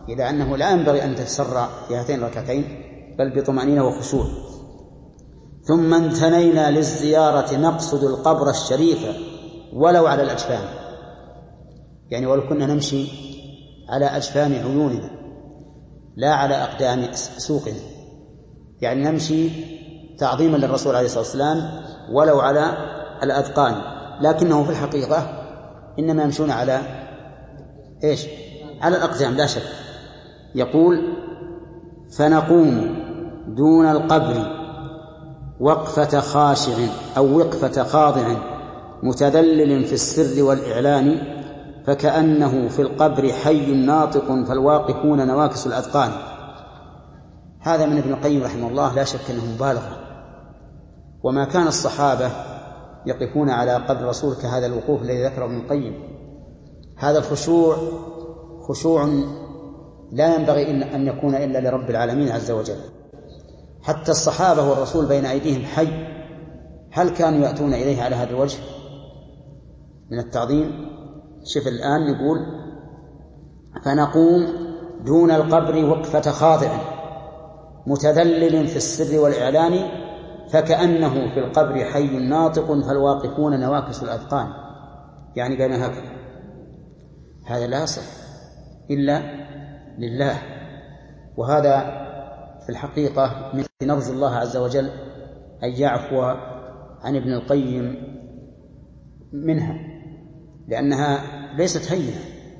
إلى أنه لا ينبغي أن تتسرع في هاتين الركعتين بل بطمأنينة وخشوع. ثم انثنينا للزيارة نقصد القبر الشريف ولو على الأجفان، يعني ولو كنا نمشي على أجفان عيوننا لا على أقدام سوقنا، يعني نمشي تعظيما للرسول عليه الصلاة والسلام ولو على الأذقان، لكنه في الحقيقة إنما يمشون على إيش؟ على الأقدام لا شك. يقول فنقوم دون القبر وقفة خاشع أو وقفة خاضع متذلل في السر والإعلان، فكأنه في القبر حي ناطق فالواقفون نواكس الأذقان. هذا من ابن القيم رحمه الله لا شك أنه مبالغة، وما كان الصحابة يقفون على قبر الرسول كهذا الوقوف الذي ذكره ابن القيم. هذا الخشوع خشوع لا ينبغي أن يكون إلا لرب العالمين عز وجل. حتى الصحابة والرسول بين أيديهم حي، هل كانوا يأتون إليه على هذا الوجه من التعظيم؟ شوف الآن يقول فنقوم دون القبر وقفة خاضع متذلل في السر والإعلان، فكأنه في القبر حي ناطق فالواقفون نواكس الأذقان، يعني بين هكذا. هذا لا يصح إلا لله، وهذا في الحقيقة من نرجو الله عز وجل أن يعفو عن ابن القيم منها، لأنها ليست هينة.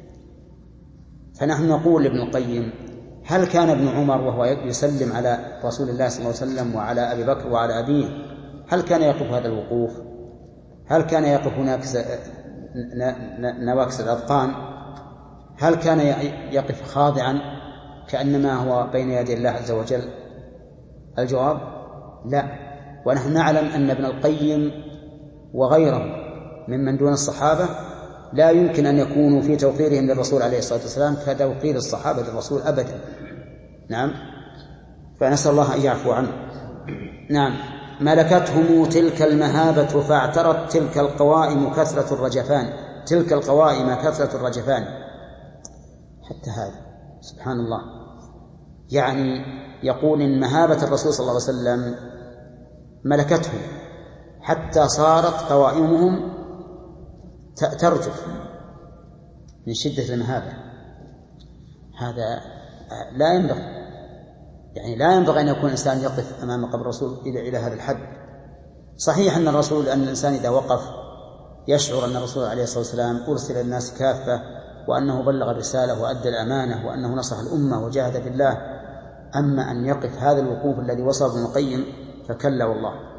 فنحن نقول لابن القيم هل كان ابن عمر وهو يسلم على رسول الله صلى الله عليه وسلم وعلى أبي بكر وعلى أبيه هل كان يقف هذا الوقوف؟ هل كان يقف هناك نواكس الأذقان؟ هل كان يقف خاضعا كأنما هو بين يدي الله عز وجل؟ الجواب لا. ونحن نعلم أن ابن القيم وغيره ممن دون الصحابة لا يمكن أن يكونوا في توقيرهم للرسول عليه الصلاة والسلام كتوقير الصحابة للرسول أبدا. نعم، فنسأل الله أن يعفو عنه. نعم. ملكتهم تلك المهابة فاعترت تلك القوائم كثرة الرجفان، تلك القوائم كثرة الرجفان. حتى هذا سبحان الله، يعني يقول إن مهابة الرسول صلى الله عليه وسلم ملكتهم حتى صارت قوائمهم ترجف من شدة المهابة. هذا لا ينبغي، يعني لا ينبغي أن يكون الإنسان يقف أمام قبر الرسول إلى هذا الحد. صحيح أن الإنسان إذا وقف يشعر أن الرسول عليه الصلاة والسلام أرسل الناس كافة، وأنه بلغ الرسالة وأدى الأمانة، وأنه نصح الأمة وجاهد في الله. أما أن يقف هذا الوقوف الذي وصف ابن القيم فكلا والله.